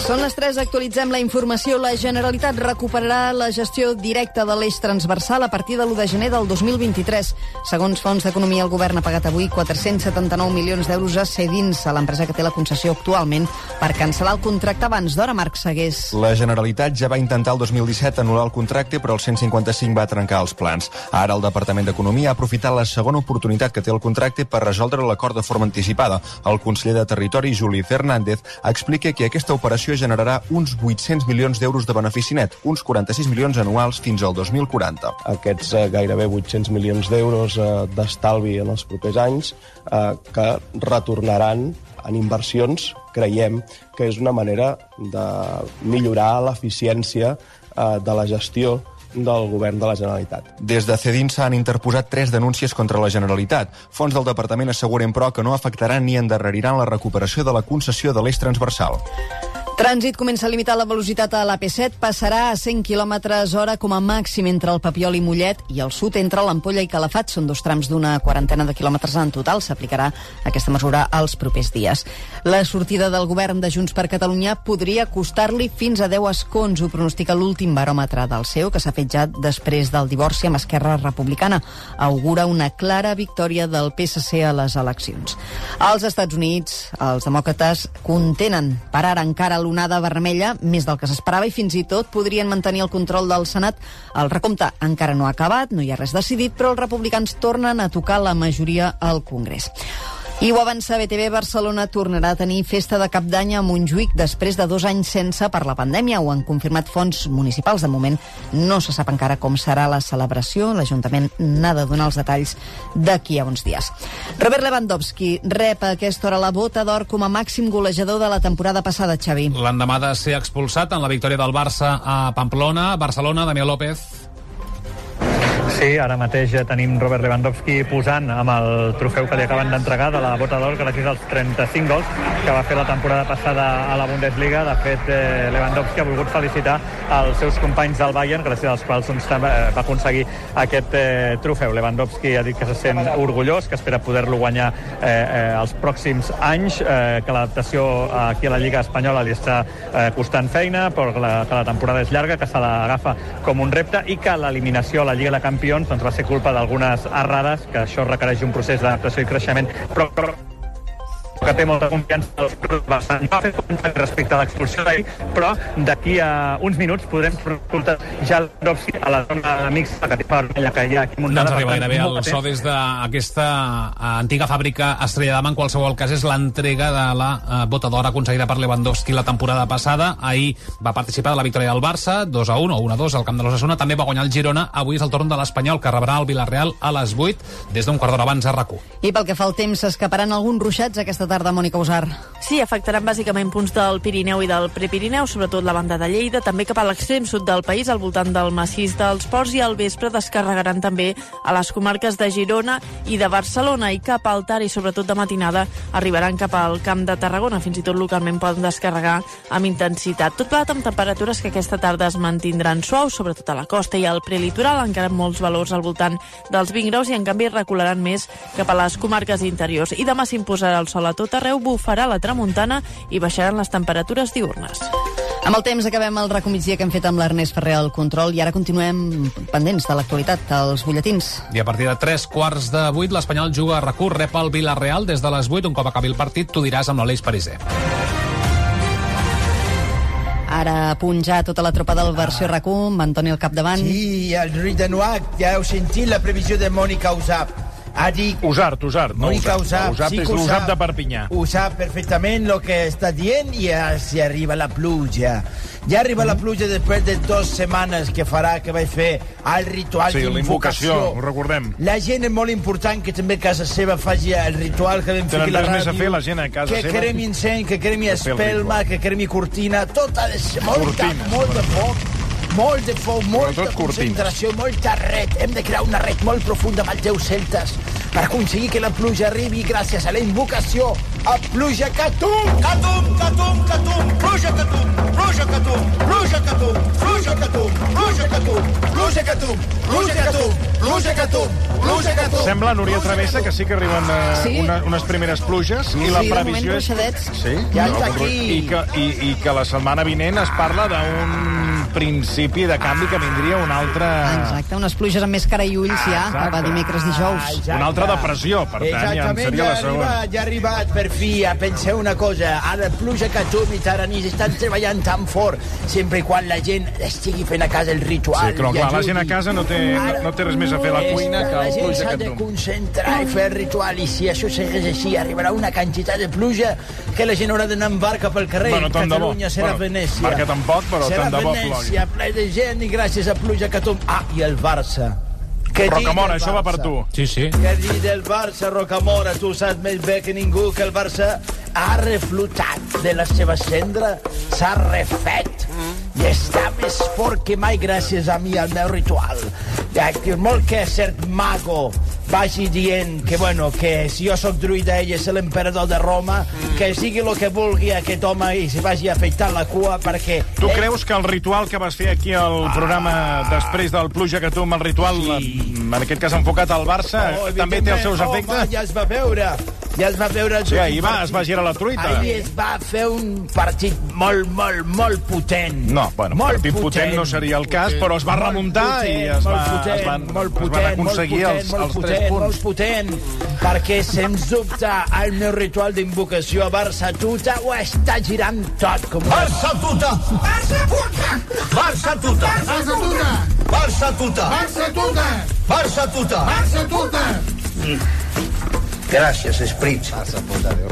Són les 3, actualitzem la informació. La Generalitat recuperarà la gestió directa de l'eix transversal a partir de l'1 de gener del 2023. Segons Fons d'Economia, el govern ha pagat avui 479 milions d'euros a Cedins, a l'empresa que té la concessió actualment, per cancel·lar el contracte abans d'hora. Marc Segués. La Generalitat ja va intentar el 2017 anul·lar el contracte, però el 155 va trencar els plans. Ara el Departament d'Economia ha aprofitat la segona oportunitat que té el contracte per resoldre l'acord de forma anticipada. El conseller de Territori, Juli Fernández, explica que aquesta operació generarà uns 800 milions d'euros de benefici net, uns 46 milions anuals fins al 2040. Aquests gairebé 800 milions d'euros d'estalvi en els propers anys que retornaran en inversions, creiem que és una manera de millorar l'eficiència de la gestió del govern de la Generalitat. Des de Cedins s'han interposat 3 denúncies contra la Generalitat. Fons del departament asseguren, però, que no afectaran ni endarreriran la recuperació de la concessió de l'eix transversal. Trànsit comença a limitar la velocitat a l'AP7, passarà a 100 km/h com a màxim entre el Papiol i Mollet i al sud entre l'Ampolla i Calafat. Són 2 trams d'una quarantena de quilòmetres en total. S'aplicarà aquesta mesura els propers dies. La sortida del govern de Junts per Catalunya podria costar-li fins a 10 escons, ho pronostica l'últim baròmetre del CEO, que s'ha fet ja després del divorci amb Esquerra Republicana. Augura una clara victòria del PSC a les eleccions. Als Estats Units, els demòcrates contenen per ara encara l'onada vermella, més del que s'esperava, i fins i tot podrien mantenir el control del Senat. El recompte encara no ha acabat, no hi ha res decidit, però els republicans tornen a tocar la majoria al Congrés. I ho avança BTV, Barcelona tornarà a tenir festa de Cap d'Any a Montjuïc després de 2 anys sense per la pandèmia. Ho han confirmat fonts municipals. De moment no se sap encara com serà la celebració. L'Ajuntament n'ha de donar els detalls d'aquí a uns dies. Robert Lewandowski rep a aquesta hora la Bota d'Or com a màxim golejador de la temporada passada, Xavi. L'endemà de ser expulsat en la victòria del Barça a Pamplona, Barcelona, Damià López. Sí, ara mateix ja tenim Robert Lewandowski posant amb el trofeu que li acaben d'entregar de la Bota d'Or gràcies als 35 gols que va fer la temporada passada a la Bundesliga. De fet, Lewandowski ha volgut felicitar els seus companys del Bayern, gràcies als quals va aconseguir aquest trofeu. Lewandowski ha dit que se sent orgullós, que espera poder-lo guanyar els pròxims anys, que l'adaptació aquí a la Lliga Espanyola li està costant feina, però que la temporada és llarga, que se l'agafa com un repte i que l'eliminació a la Lliga de Campions doncs va ser culpa d'algunes errades, que això requereix un procés d'adaptació i creixement, però que té molta confiança bastant. No ha fet respecte a l'expulsió d'ahir, però d'aquí a uns minuts podrem escoltar ja Lewandowski a la zona mixta que hi ha aquí muntada. No ens arriba gairebé el so des d'aquesta antiga fàbrica Estrella d'Am. En qualsevol cas, és l'entrega de la Bota d'Or aconseguida per Lewandowski la temporada passada. Ahir va participar de la victòria del Barça, 2-1 o 1-2 al camp de l'Osasuna. També va guanyar el Girona. Avui és el torn de l'Espanyol, que rebrà el Villarreal a les 8 des d'un quart d'hora abans a RAC1. I pel que fa al temps, s'escaparan alguns ruixats aquesta tarda, Mònica Usar. Sí, afectaran bàsicament punts del Pirineu i del Prepirineu, sobretot la banda de Lleida, també cap a l'extrem sud del país, al voltant del massís dels Ports, i al vespre descarregaran també a les comarques de Girona i de Barcelona, i cap al Tar i sobretot de matinada arribaran cap al Camp de Tarragona, fins i tot localment poden descarregar amb intensitat. Tot plegat amb temperatures que aquesta tarda es mantindran suaus, sobretot a la costa i al prelitoral, encara amb molts valors al voltant dels 20 graus, i en canvi recularan més cap a les comarques interiors. I demà s'imposarà el sol a tot arreu, bufarà la tramuntana i baixaran les temperatures diurnes. Amb el temps acabem el RAC1 que hem fet amb l'Ernest Ferrer al control, i ara continuem pendents de l'actualitat, als butlletins. I a partir de 7:45 l'Espanyol juga a RAC1, rep el Villarreal des de les 8. Un cop acabi el partit, tu diràs amb l'Aleix Pariser. Ara a punt ja tota la tropa del versió RAC1, amb Antoni al capdavant. Sí, el Ruiz de Nuac, ja heu sentit la previsió de Mònica Usap. Usart, no Mònica Usap. Usart és l'Usap de Perpinyà. Ho sap perfectament el que està dient, i ja s'hi arriba la pluja. Ja arriba la pluja després de 2 setmanes que vaig fer el ritual d'invocació. Sí, la invocació, ho recordem. La gent és molt important que també a casa seva faci el ritual que vam fer aquí a la ràdio. Tenen res més a fer la gent a casa seva. Que cremi encén, que cremi espelma, que cremi cortina, tot ha de ser molt de foc. Molt de foc, molta concentració, molta red. Hem de crear una red molt profunda amb els déus celtes per aconseguir que la pluja arribi gràcies a la invocació a Pluja Catum! Catum, Catum, Catum! Pluja Catum! Pluja Catum! Pluja Catum! Pluja Catum! Pluja Catum! Pluja Catum! Pluja Catum! Pluja Pluja que tu. Sembla, Núria Travessa, que sí que arriben unes primeres pluges i la previsió és... Sí, ja està aquí. I que la setmana vinent es parla d'un principi de canvi que vindria un altre... Exacte, unes pluges amb més cara i ulls ja, cap a dimecres, dijous. Una altra depressió, per tant, ja en seria la segona. Ja ha arribat, per fi, penseu una cosa, ara Pluja que tu i Taranís estan treballant tan fort, sempre i quan la gent estigui fent a casa el ritual. Sí, però clar, la gent a casa no té res més a fer a la cuina que el Pluja que tu. La gent s'ha de concentrar i fer el ritual, i si això segueix així, arribarà una quantitat de pluja que la gent haurà d'anar en barca pel carrer. Catalunya serà Venècia. Barca tampoc, però tant de bo plogui. Serà Venècia, ple de gent, i gràcies a Pluja que tu... Ah, i el Barça. Rocamora, això va per tu. Sí. Què dir del Barça, Rocamora? Tu saps més bé que ningú que el Barça ha reflotat de la seva cendra, s'ha refet i està més fort que mai gràcies a mi, al meu ritual. Molt que cert mago vagi dient que, bueno, que si jo sóc druida, ell és l'emperador de Roma, que sigui el que vulgui aquest home i se vagi afeitant la cua, perquè... Tu creus que el ritual que vas fer aquí al programa després del Pluja que tu, amb el ritual, en aquest cas enfocat al Barça, també té els seus efectes? Ja es va veure. Sí, ahir es va girar la truita. Ahir es va fer un partit molt potent. No, bueno, partit potent no seria el cas, però es va remuntar i es van aconseguir els 3 punts. Molt potent, perquè sens dubte el meu ritual d'invocació a Barça Tuta ho està girant tot com un... Barça Tuta! Barça Tuta! Barça Tuta! Barça Tuta! Barça Tuta! Barça Tuta! Barça Tuta! Barça Tuta! Gràcies, Esprit. Barça puta, Déu.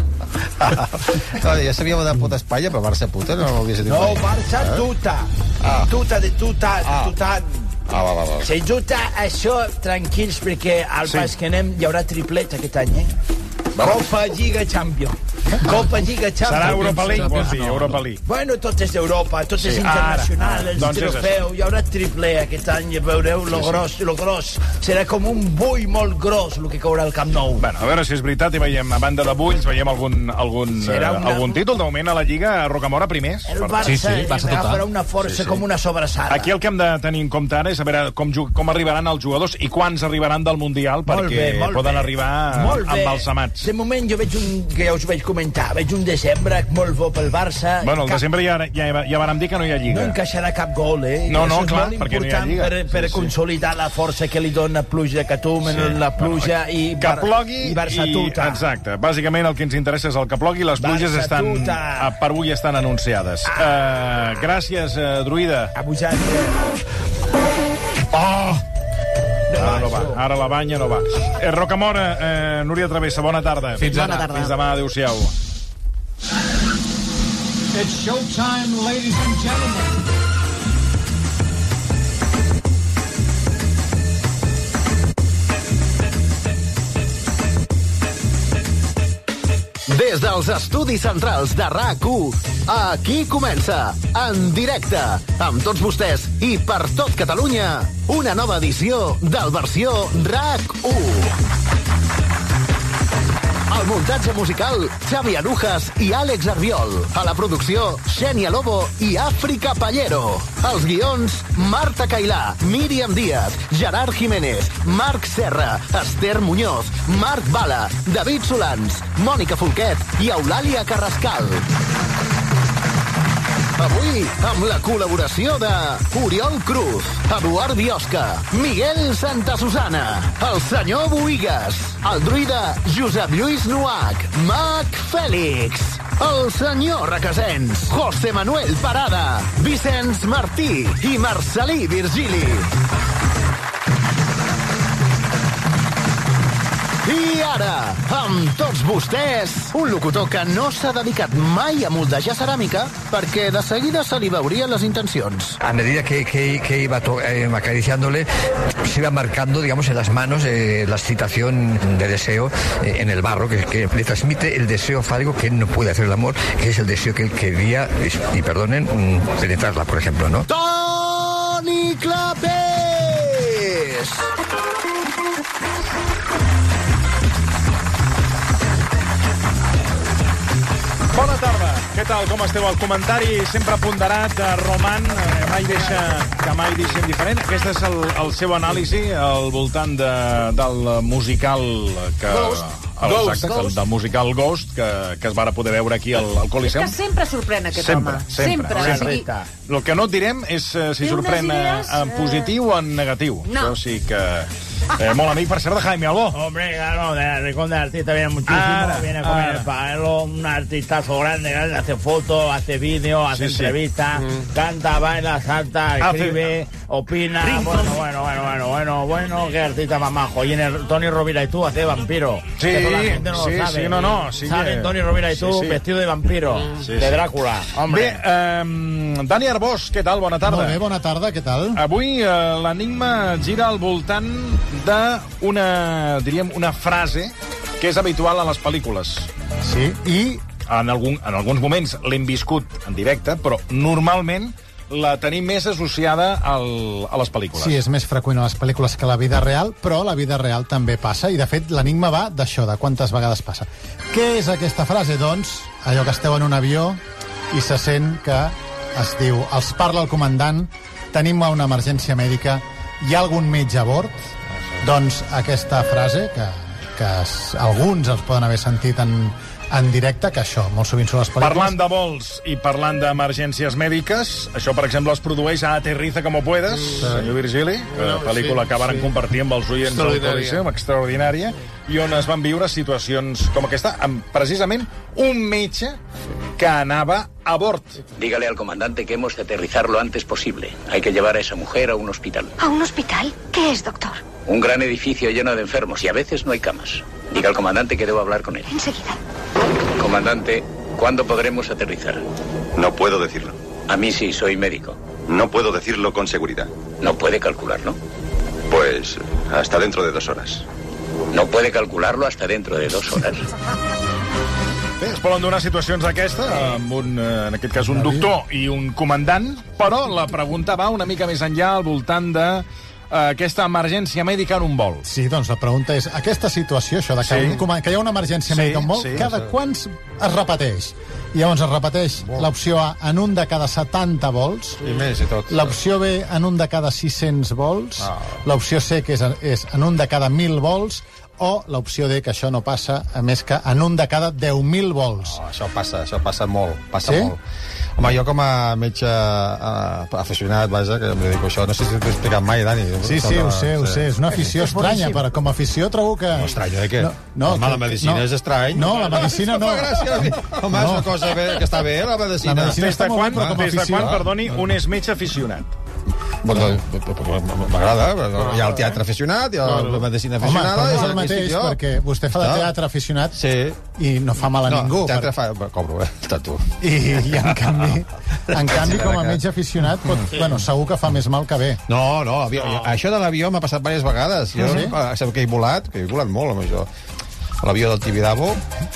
Ja sabíem de puta Espanya, però Barça puta no ho havies dit mai. No, Barça Tuta. Tuta de tuta, de tutat. Va. Sens dubte, això, tranquils, perquè al pas que anem hi haurà triplet aquest any, Copa Lliga Champion. Copa Lliga Champions. Serà Europa League, vols dir, Europa League. Bueno, tot és d'Europa, tot és internacional, el trofeu, hi haurà triple aquest any, veureu lo gros. Serà com un bull molt gros el que caurà al Camp Nou. Bueno, a veure si és veritat i veiem, a banda de bulls, veiem algun títol. De moment a la Lliga, a Rocamora, primers. El Barça agafarà una força com una sobrassada. Aquí el que hem de tenir en compte ara és a veure com arribaran els jugadors i quants arribaran del Mundial, perquè poden arribar embalsamats. De moment jo veig que ja us vaig comentar, veig un desembre molt bo pel Barça. Bueno, el desembre ja vam dir que no hi ha Lliga. No encaixarà cap gol, No, clar, perquè no hi ha Lliga. Per consolidar la força que li dona Pluja que tu, la pluja i Barça Tuta. Exacte, bàsicament el que ens interessa és el que plogui, les pluges per avui estan anunciades. Gràcies, Druida. A vosaltres. Ara la banya no va. Rocamora, Núria Travessa, bona tarda. Fins demà, adéu-siau. It's showtime, ladies and gentlemen. Des dels estudis centrals de RAC1, aquí comença, en directe, amb tots vostès i per tot Catalunya, una nova edició del Versió RAC1. Al muntatge musical, Xavi Arujas i Àlex Arbiol. A la producció, Xènia Lobo i Àfrica Pallero. Els guions, Marta Cailà, Míriam Díaz, Gerard Jiménez, Marc Serra, Esther Muñoz, Marc Bala, David Solans, Mònica Folquet i Eulàlia Carrascal. Avui, amb la col·laboració de Oriol Cruz, Eduard Biosca, Miguel Santasusana, el senyor Boigues, el druida Josep Lluís Nuac, Mac Fèlix, el senyor Requesens, José Manuel Parada, Vicenç Martí i Marcelí Virgili. I ara, amb tots vostès, un locutor que no s'ha dedicat mai a moldejar ceràmica perquè de seguida se li veurien les intencions. A medida que iba acariciándole, se iba marcando, digamos, en las manos la excitación de deseo en el barro, que le transmite el deseo fálico que él no puede hacer el amor, que es el deseo que él quería, y perdonen, penetrarla, por ejemplo, ¿no? Toni Clapés! Bona tarda. Què tal? Com esteu? El comentari sempre ponderat de Roman mai deixa indiferent. Aquest és el seu anàlisi al voltant del musical que... Del musical Ghost, que es va poder veure aquí al Coliseum. És que sempre sorprèn aquest home. Sempre. El que no et direm és si sorprèn en positiu o en negatiu. No. Això sí que... molt amic, per cert, de Jaime Albó. Hombre, claro, de Rincón del Artista viene muchísimo. Viene a comer el palo, un artistazo grande, hace fotos, hace vídeos, hace entrevistas, canta, baila, salta, escribe, opina. Bueno, qué artista más majo. Y en el Tony Rovira y tú hace vampiro. Sí, la gente no lo sabe. no. Salen Tony Rovira y tú vestido de vampiro, de Dràcula. Hombre. Bé, Dani Arbós, què tal? Bona tarda. Molt bé, bona tarda, què tal? Avui l'enigma gira al voltant d'una frase que és habitual a les pel·lícules. Sí, i... En alguns moments l'hem viscut en directe, però normalment la tenim més associada a les pel·lícules. Sí, és més freqüent a les pel·lícules que a la vida real, però la vida real també passa, i de fet l'enigma va d'això, de quantes vegades passa. Què és aquesta frase? Doncs, allò que esteu en un avió i se sent que es diu, els parla el comandant, tenim una emergència mèdica, hi ha algun metge a bord? Doncs aquesta frase, que alguns els poden haver sentit en directe, que això, molt sovint són les pel·lícules... Parlant de vols i parlant d'emergències mèdiques, això, per exemple, es produeix a Aterriza como puedas, senyor Virgili, pel·lícula que varen compartir amb els oients del Coliseum, extraordinària, i on es van viure situacions com aquesta, amb precisament un metge que anava a bord. Dígale al comandante que hemos de aterrizar lo antes posible. Hay que llevar a esa mujer a un hospital. ¿A un hospital? ¿Qué es, doctor? Un gran edificio lleno de enfermos y a veces no hay camas. Diga al comandante que debo hablar con él. Enseguida. Comandante, ¿cuándo podremos aterrizar? No puedo decirlo. A mí sí, soy médico. No puedo decirlo con seguridad. ¿No puede calcularlo? Pues hasta dentro de 2 horas. ¿No puede calcularlo hasta dentro de 2 horas? Bé, es poden donar situacions d'aquesta, amb en aquest cas un doctor i un comandant, però la pregunta va una mica més enllà al voltant de aquesta emergència mèdica en un vol. Sí, doncs la pregunta és, aquesta situació, això de que, que hi ha una emergència mèdica en un vol, cada quants es repeteix? I llavors es repeteix l'opció A en un de cada 70 vols, i més i tot. L'opció B en un de cada 600 vols, l'opció C que és en un de cada 1.000 vols, o l'opció D, que això no passa, a més que en un de cada 10.000 vols. Això passa molt, molt. Home, jo com a metge aficionat, vaja, que em dedico a això, no sé si t'he explicat mai, Dani. Sí, ho sé, és una afició estranya, però com a afició trobo que... No, estranya de què? Home, la medicina és estrany. No, la medicina no. Home, és una cosa que està bé, la medicina. La medicina està molt bé, però com a afició... Des de quan, perdoni, un és metge aficionat? M'agrada, hi ha el teatre aficionat, hi ha la medicina aficionada... Home, però no és el mateix, perquè vostè fa de teatre aficionat i no fa mal a ningú. No, teatre fa... Cobro, tu. I en canvi, com a metge aficionat, bueno, segur que fa més mal que bé. No, això de l'avió m'ha passat diverses vegades. Jo sap que he volat molt amb això. A l'avió del Tibidabo,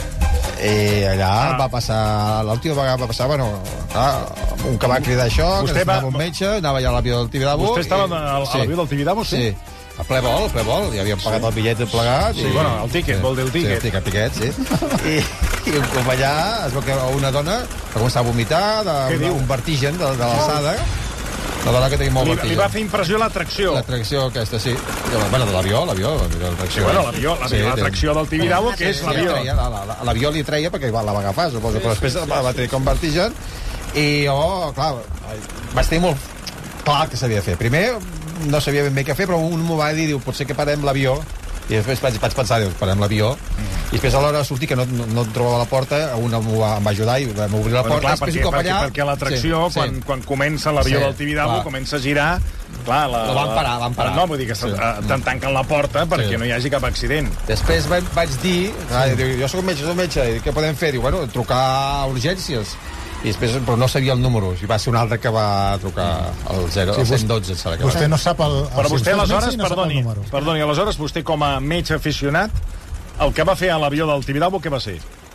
i allà va passar, l'última vegada va passar, un que va cridar això, que estava un metge, anava allà a l'avió del Tibidabo. Vostè estava a l'avió del Tibidabo, sí? Sí, a ple vol, ja havíem pagat el bitllet plegat. Sí, bueno, el tíquet, vol dir el tíquet. Sí, el tíquet, sí. I un cop allà es veu que una dona va començar a vomitar d'un vertigen de l'alçada. La dona que tenia molt vertigen. Li va fer impressió l'atracció. L'atracció aquesta, sí. Bueno, de l'avió, l'atracció. Bueno, l'atracció del Tibidabo, que és l'avió. L'avió li treia perquè la va agafar, suposo, però després va tenir com vertigen. I jo, clar, vaig tenir molt clar que s'havia de fer. Primer, no sabia ben bé què fer, però un m'ho va dir, diu, potser que parem l'avió. I després vaig pensar, diu, parem l'avió. I després a l'hora de sortir, que no trobava la porta, una em va ajudar i vam obrir la porta. Perquè l'atracció, quan comença l'avió del Tibidabo, comença a girar... Clar, van parar. No, vull dir que te'n tanquen la porta perquè no hi hagi cap accident. Després vaig dir, jo soc metge, què podem fer? Diu, bueno, trucar a urgències. I després, però no sabia el número, i va ser un altre que va trucar al 112. Vostè no sap el... Però vostè, aleshores, perdoni, aleshores, vostè com a metge aficionat, el que va fer a l'avió del Tibidabo, què va ser?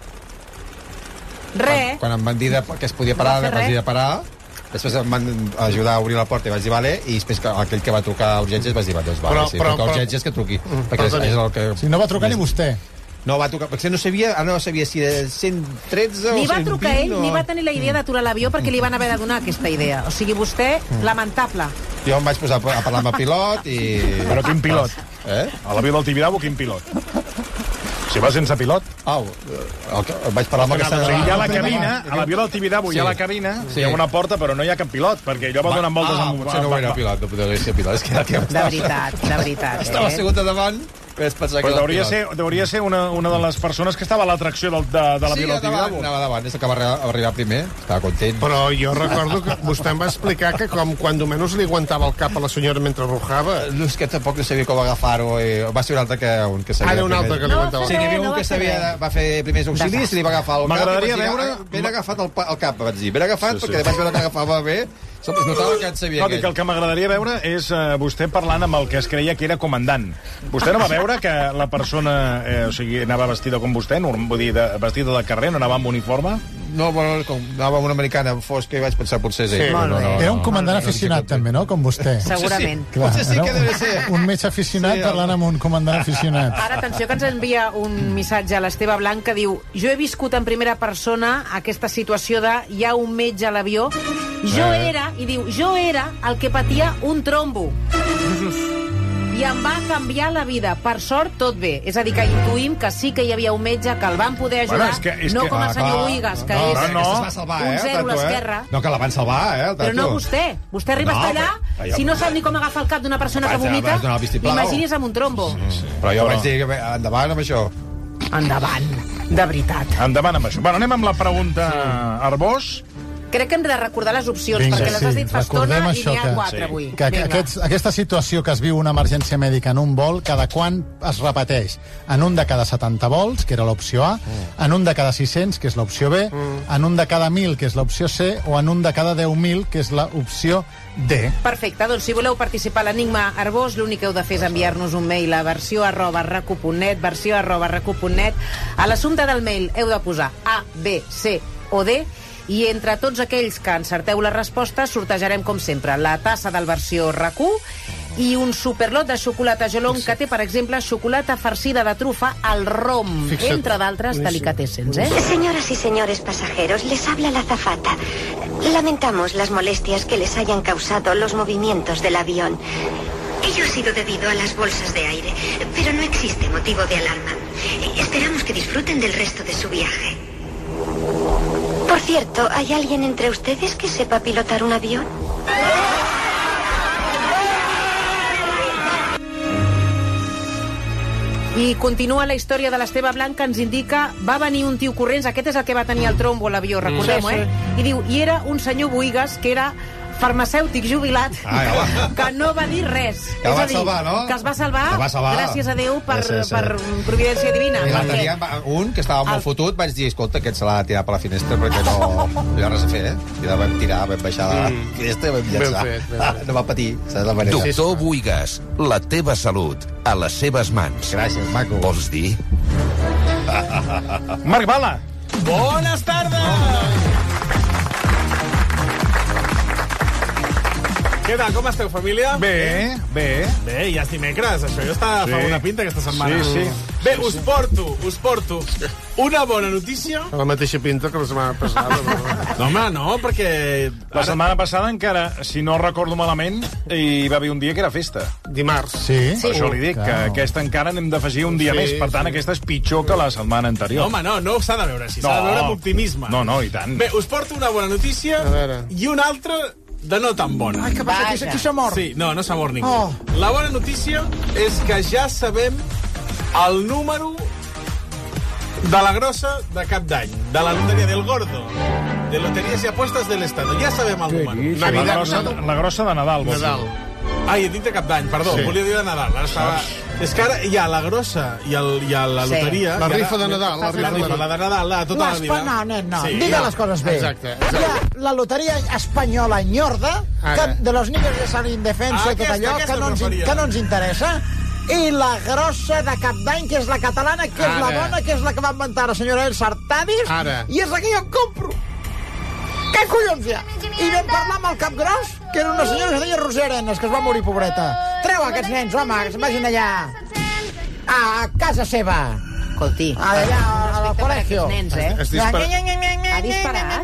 Quan em van dir que es podia parar, vaig dir de parar, després em van ajudar a obrir la porta i vaig dir vale, i després aquell que va trucar a urgències vaig dir, doncs vale, si truca a urgències que truqui. Si no va trucar ni vostè. No va trucar, perquè no sabia si era 113 o 120... Ni va trucar ell, ni va tenir la idea d'aturar l'avió perquè li van haver de donar aquesta idea. O sigui, vostè, lamentable. Jo em vaig posar a parlar amb el pilot i... Però quin pilot? A l'avió del Tibidabo, quin pilot? Si va sense pilot. Vaig parlar amb aquesta... Hi ha la cabina, a l'avió del Tibidabo hi ha la cabina, hi ha una porta, però no hi ha cap pilot, perquè allò va donant voltes amb... Potser no era pilot, no podria ser pilot. De veritat. Estava assegut a davant... Però hauria ser una de les persones que estava a l'atracció de l'avió del Tibidabo. Sí, anava davant, és que va arribar primer, estava content. Però jo recordo que vostè em va explicar que quan menys li aguantava el cap a la senyora mentre rojava. No, és que tampoc no sabia com agafar-ho. Va ser un altre que sabia. Ara un altre que li aguantava. Sí, que hi havia un que va fer primers auxilis i li va agafar el cap. M'agradaria veure... Ben agafat el cap, vaig dir. Ben agafat, perquè vaig veure que agafava bé. Es notava que et sabia el que m'agradaria veure és vostè parlant amb el que es creia que era comandant. Vostè no va veure que la persona anava vestida com vostè, vull dir, vestida de carrer, no anava amb uniforme? No, bueno, anava amb una americana fosca i vaig pensar potser és ell. Era un comandant aficionat també, no? Com vostè. Segurament. Potser sí que deve ser. Un metge aficionat parlant amb un comandant aficionat. Ara, atenció, que ens envia un missatge a l'Esteve Blanc que diu: jo he viscut en primera persona aquesta situació de hi ha un metge a l'avió. Jo era el que patia un trombo. I em va canviar la vida. Per sort, tot bé. És a dir, que intuïm que sí que hi havia un metge que el van poder ajudar, no com el senyor Boigas, que és un zero a l'esquerra. No, que la van salvar, Però no vostè. Vostè arriba a allà, si no sap ni com agafar el cap d'una persona que vomita, imagini's amb un trombo. Però jo vaig dir, endavant amb això. Endavant, de veritat. Endavant amb això. Bueno, anem amb la pregunta Arbós. Crec que hem de recordar les opcions, perquè les has dit fa estona i n'hi ha 4 avui. Aquesta situació que es viu una emergència mèdica en un vol, cada quan es repeteix? En un de cada 70 vols, que era l'opció A, en un de cada 600, que és l'opció B, en un de cada 1.000, que és l'opció C, o en un de cada 10.000, que és l'opció D. Perfecte, doncs si voleu participar a l'Enigma Arbós, l'únic que heu de fer és enviar-nos un mail a versió@recu.net, versió@recu.net. A l'assumpte del mail heu de posar A, B, C o D, i entre tots aquells que encerteu la resposta sortejarem, com sempre, la tassa del Versió RAC1 i un superlot de xocolata Jolong que té, per exemple, xocolata farcida de trufa al rom, entre d'altres delicatessens, Señoras y señores pasajeros, les habla la azafata. Lamentamos las molestias que les hayan causado los movimientos del avión. Ello ha sido debido a las bolsas de aire, pero no existe motivo de alarma. Esperamos que disfruten del resto de su viaje. Por cierto, ¿hay alguien entre ustedes que sepa pilotar un avión? I continua la història de l'Esteve Blanc, que ens indica va venir un tio corrents, aquest és el que va tenir el trombo a l'avió, recordem-ho, I diu, i era un senyor Boigas, que era farmacèutic jubilat, que no va dir res. Que el va salvar, no? Que es va salvar, gràcies a Déu, per providència divina. I l'altre dia, un que estava molt fotut, vaig dir, escolta, aquest se l'ha de tirar per la finestra perquè no hi ha res a fer, I la vam tirar, vam baixar la finestra i vam llançar. No va patir, saps la manera. Doctor Boigas, la teva salut a les seves mans. Gràcies, maco. Vols dir? Marc Bala. Bones tardes! Què tal, com esteu, família? Bé. Bé, ja és dimecres, això ja està fa una pinta aquesta setmana. Sí. Bé, us porto una bona notícia. La mateixa pinta que la setmana passada. No, home, no, perquè... La setmana passada encara, si no recordo malament, hi va haver un dia que era festa. Dimarts. Sí. Per això li dic que aquesta encara n'hem d'afegir un dia més. Per tant, aquesta és pitjor que la setmana anterior. No, home, no s'ha de veure així. S'ha de veure amb optimisme. No, i tant. Bé, us porto una bona notícia i una altra de no tan bona. Ai, què passa? Aquí s'ha mort? Sí, no s'ha mort ningú. La bona notícia és que ja sabem el número de la grossa de cap d'any, de la loteria del Gordo, de Loterías y Apuestas del Estado. Ja sabem el número. La grossa de Nadal. Ai, he dit de cap d'any, perdó, volia dir de Nadal. És que ara hi ha la grossa i la loteria... La rifa de Nadal. La de Nadal, tota la vida. No, nen, no. Digue les coses bé. Exacte. Hi ha la loteria espanyola ñorda, de los niños de San Indefenso i tot allò, que no ens interessa, i la grossa de cap d'any, que és la catalana, que és la bona, que és la que va inventar la senyora Elsa Artadis, i és la que jo compro. Què collons hi ha? I vam parlar amb el cap gros, que era una senyora que es deia Roser Arenas, que es va morir, pobreta. Treu aquests nens, home, que se'n vagin allà a casa seva. Escolti. Allà, al col·legio. Nens, Ha disparat. Ha disparat.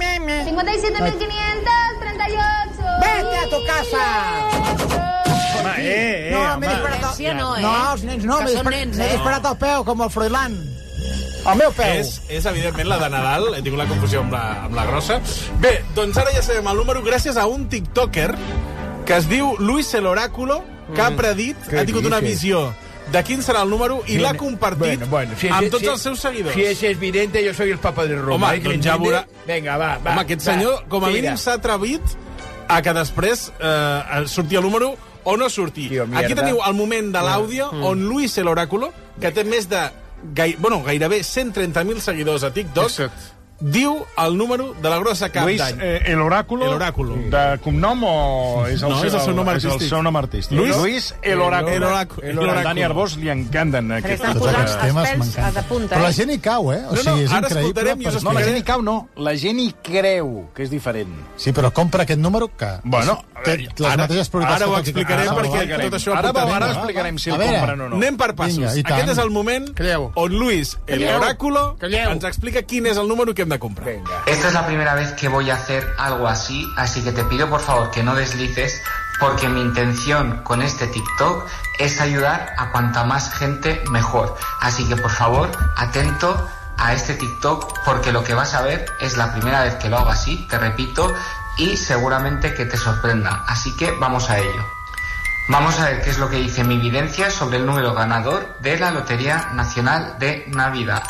57.538. Vete a tu casa! Home, No, m'he disparat... Violència no, No, els nens no, Que m'he són nens, disparat al peu, com el Froilán. El meu peu. És evidentment la de Nadal, he tingut la confusió amb la grossa. Bé, doncs ara ja sabem el número gràcies a un tiktoker que es diu Luis el Oráculo, que ha predit, ha tingut una visió de quin serà el número i l'ha compartit amb tots els seus seguidors. Si es evidente, yo soy el papa de Roma. Home, doncs ja veurà... Venga, va. Home, aquest senyor, com a mínim, s'ha atrevit a que després surti el número o no surti. Aquí teniu el moment de l'àudio on Luis el Oráculo, que té més de gairebé 130.000 seguidors a TikTok, diu el número de la grossa cap Luis, d'any. el Oráculo, de cognom o és el seu nom artístic? Luis el Oráculo. El Dani Arbós li encanten aquests temes. Però la gent hi cau, O sigui, és increïble. No, la gent hi cau, no. La gent hi creu, que és diferent. Sí, però compra aquest número que... Bueno, té les mateixes prioritats. Ara ho explicarem perquè tot això ho portarem. Ara explicarem si el compren o no. Anem per passos. Aquest és el moment on Luis el Oráculo ens explica quin és el número que hem de comprar. Esta es la primera vez que voy a hacer algo así, así que te pido por favor que no deslices, porque mi intención con este TikTok es ayudar a cuanta más gente mejor. Así que por favor, atento a este TikTok, porque lo que vas a ver es la primera vez que lo hago así, te repito, y seguramente que te sorprenda. Así que vamos a ello. Vamos a ver qué es lo que dice mi evidencia sobre el número ganador de la Lotería Nacional de Navidad.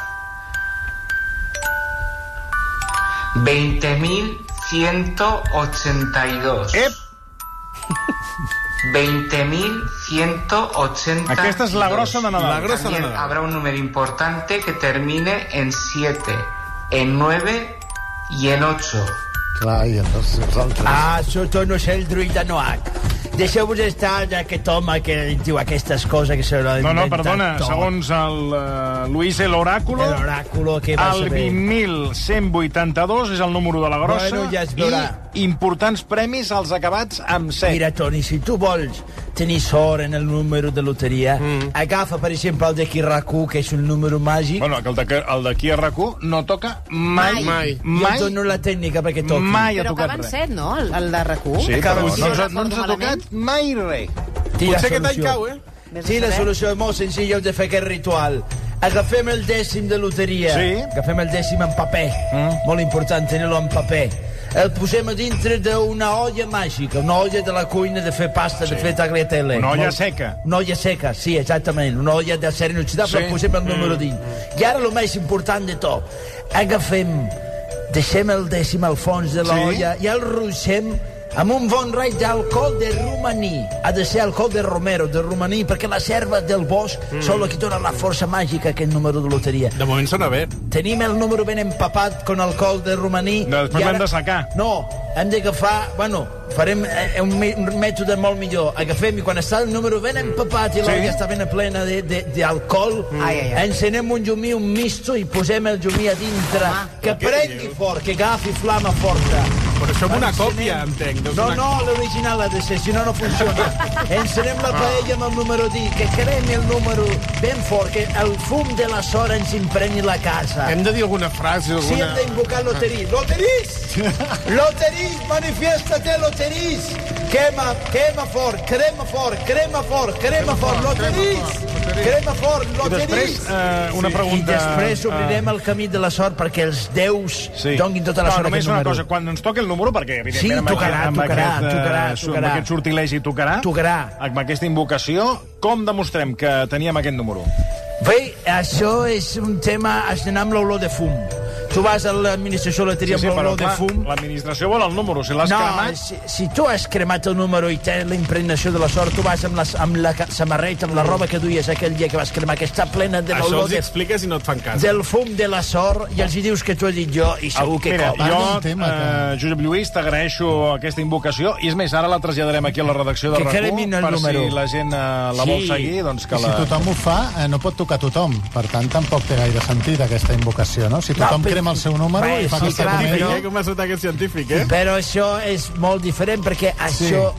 20.182. 20.182. Aquesta és la grossa de Nadal. También habrá un número importante que termine en 7, en 9 y en 8. Clar, i els altres... Això no és el druida Noac. Deixeu-vos estar d'aquest home que diu aquestes coses que se l'ha inventat. No, perdona, segons el Luis el Oráculo, que va el 20.182 és el número de la grossa, bueno, ja es veurà. I importants premis als acabats amb 7. Mira, Toni, si tu vols tenir sort en el número de loteria, agafa, per exemple, el d'aquí RAC1, que és un número màgic. Bueno, el d'aquí a RAC1 no toca mai. Jo et dono la tècnica perquè toqui. Mai ha Però tocat acaben res. 7, no? El de RAC1. Sí, però no ens ha tocat mai res. Potser aquest any cau, Sí, la solució és molt senzilla, heu de fer aquest ritual. Agafem el dècim de loteria. Sí. Agafem el dècim en paper. Molt important tenir-lo en paper. El posem a dintre d'una olla màgica, una olla de la cuina de fer pasta, de fer tagliatelle. Una olla seca. Una olla seca, sí, exactament. Una olla d'acer inoxidable, posem el número dins. I ara el més important de tot, deixem el dècim al fons de l'olla i el ruixem amb un bon raig d'alcohol de romaní. Ha de ser alcohol de romero, de romaní, perquè la serva del bosc són el que dona la força màgica a aquest número de loteria. De moment sona bé. Tenim el número ben empapat con alcohol de romaní. Després l'hem de sacar. No, hem d'agafar... Bueno, farem un mètode molt millor. Agafem i quan està el número ben empapat i l'olla està ben plena d'alcohol, encenem un llumí, un misto, i posem el llumí a dintre. Que prengui fort, que agafi flama forta. Però això és una còpia, entenc. No, l'original ha de ser, si no, no funciona. Encenem la paella amb el número dit, que cremi el número ben fort, que el fum de la sort ens impregni la casa. Hem de dir alguna frase? Sí, hem d'invocar loterís. Loterís! Loterís, manifiéstate, loterís! Quema fort, crema fort, crema fort, crema fort, loterís! Crema fort, loterís! I després, una pregunta... I després obrirem el camí de la sort perquè els déus donguin tota la sort a aquest número. Només una cosa, quan ens toqui el número, perquè evidentment amb aquest sortilegi tocarà, amb aquesta invocació, com demostrem que teníem aquest número? Bé, això és un tema... Has d'anar amb l'olor de fum. Tu vas a l'administració de la loteria amb l'olor de fum. L'administració vol el número, si l'has cremat... Si tu has cremat el número i tens la impregnació de la sort, tu vas amb la samarreta, amb la roba que duies aquell dia que vas cremar, que està plena de l'olor... Això els expliques i no et fan cas. Del fum de la sort, i els hi dius que t'ho he dit jo, i segur que Mira, copa. Josep Lluís, t'agraeixo aquesta invocació, i és més, ara la traslladarem aquí a la redacció de RAC1, per si la gent la vol seguir, doncs que la... Si tothom ho fa, no pot tocar tothom. Per tant, tampoc té gaire sentit aquesta invocació, no? Si tothom crema el seu número i fa aquesta comèdia... Com ha estat aquest científic, Però això és molt diferent, perquè això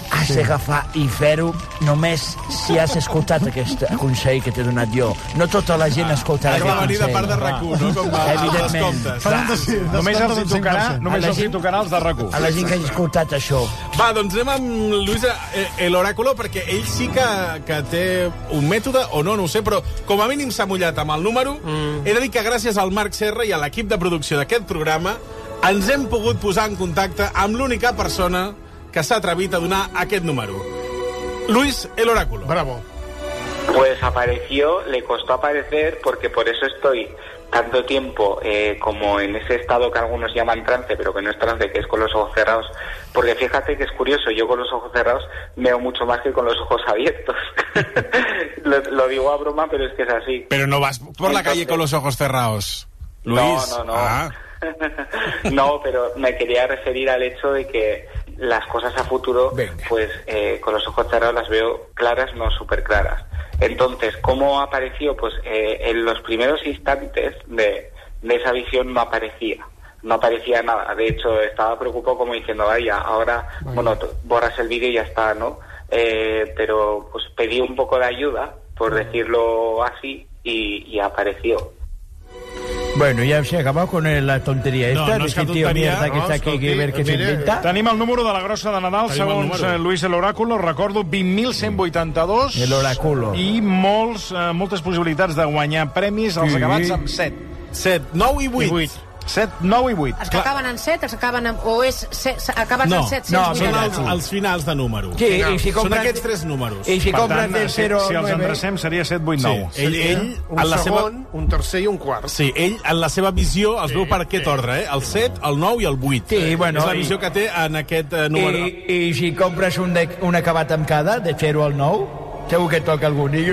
has d'agafar i fer-ho només si has escoltat aquest consell que t'he donat jo. No tota la gent escoltarà aquest consell. Has de venir de part de RAC1, no? Com els comptes. Només els hi tocarà els de RAC1. A la gent que hagi escoltat això. Va, doncs anem amb Luis l'Oráculo, perquè ell sí que té un mètode, o no ho sé, però com a mínim s'ha mullat amb el número. He de dir que gràcies al Marc Serra i a l'equip de producció d'aquest programa ens hem pogut posar en contacte amb l'única persona que s'ha atrevit a donar aquest número. Luis l'Oráculo. Bravo. Pues apareció, le costó aparecer, porque por eso estoy tanto tiempo como en ese estado que algunos llaman trance, pero que no es trance, que es con los ojos cerrados. Porque fíjate que es curioso, yo con los ojos cerrados veo mucho más que con los ojos abiertos. lo digo a broma, pero es que es así. Pero no vas por la calle con los ojos cerrados, Luis. No. No, pero me quería referir al hecho de que las cosas a futuro, pues con los ojos cerrados las veo claras, no súper claras. Entonces, ¿cómo apareció? Pues en los primeros instantes de esa visión no aparecía nada. De hecho, estaba preocupado como diciendo, vaya, ahora, bueno, borras el vídeo y ya está, ¿no? Pero pues pedí un poco de ayuda, por decirlo así, y apareció. Bueno, ya se ha acabado con la tontería esta, no és de tío mierda que está aquí, que ver què s'inventa. Tenim el número de la grossa de Nadal, segons Luis l'Oráculo, recordo 20.182. L'Oráculo. I moltes possibilitats de guanyar premis, els acabats amb 7. 7, 9 i 8. 7, 9 i 8. Els que acaben en 7, els que acaben en... O és... Acabats en 7, no, són els finals de número. Sí, si són aquests 3 números. I si compres del 0 si els endrecem seria 7, 8, 9. Sí. Ell un segon, un tercer i un quart. Sí, ell en la seva visió els veu per aquest ordre, el 7, el 9 i el 8. Sí, bueno, és la visió que té en aquest número. I si compres un acabat amb cada, de 0 al 9... Segur que toca algun, i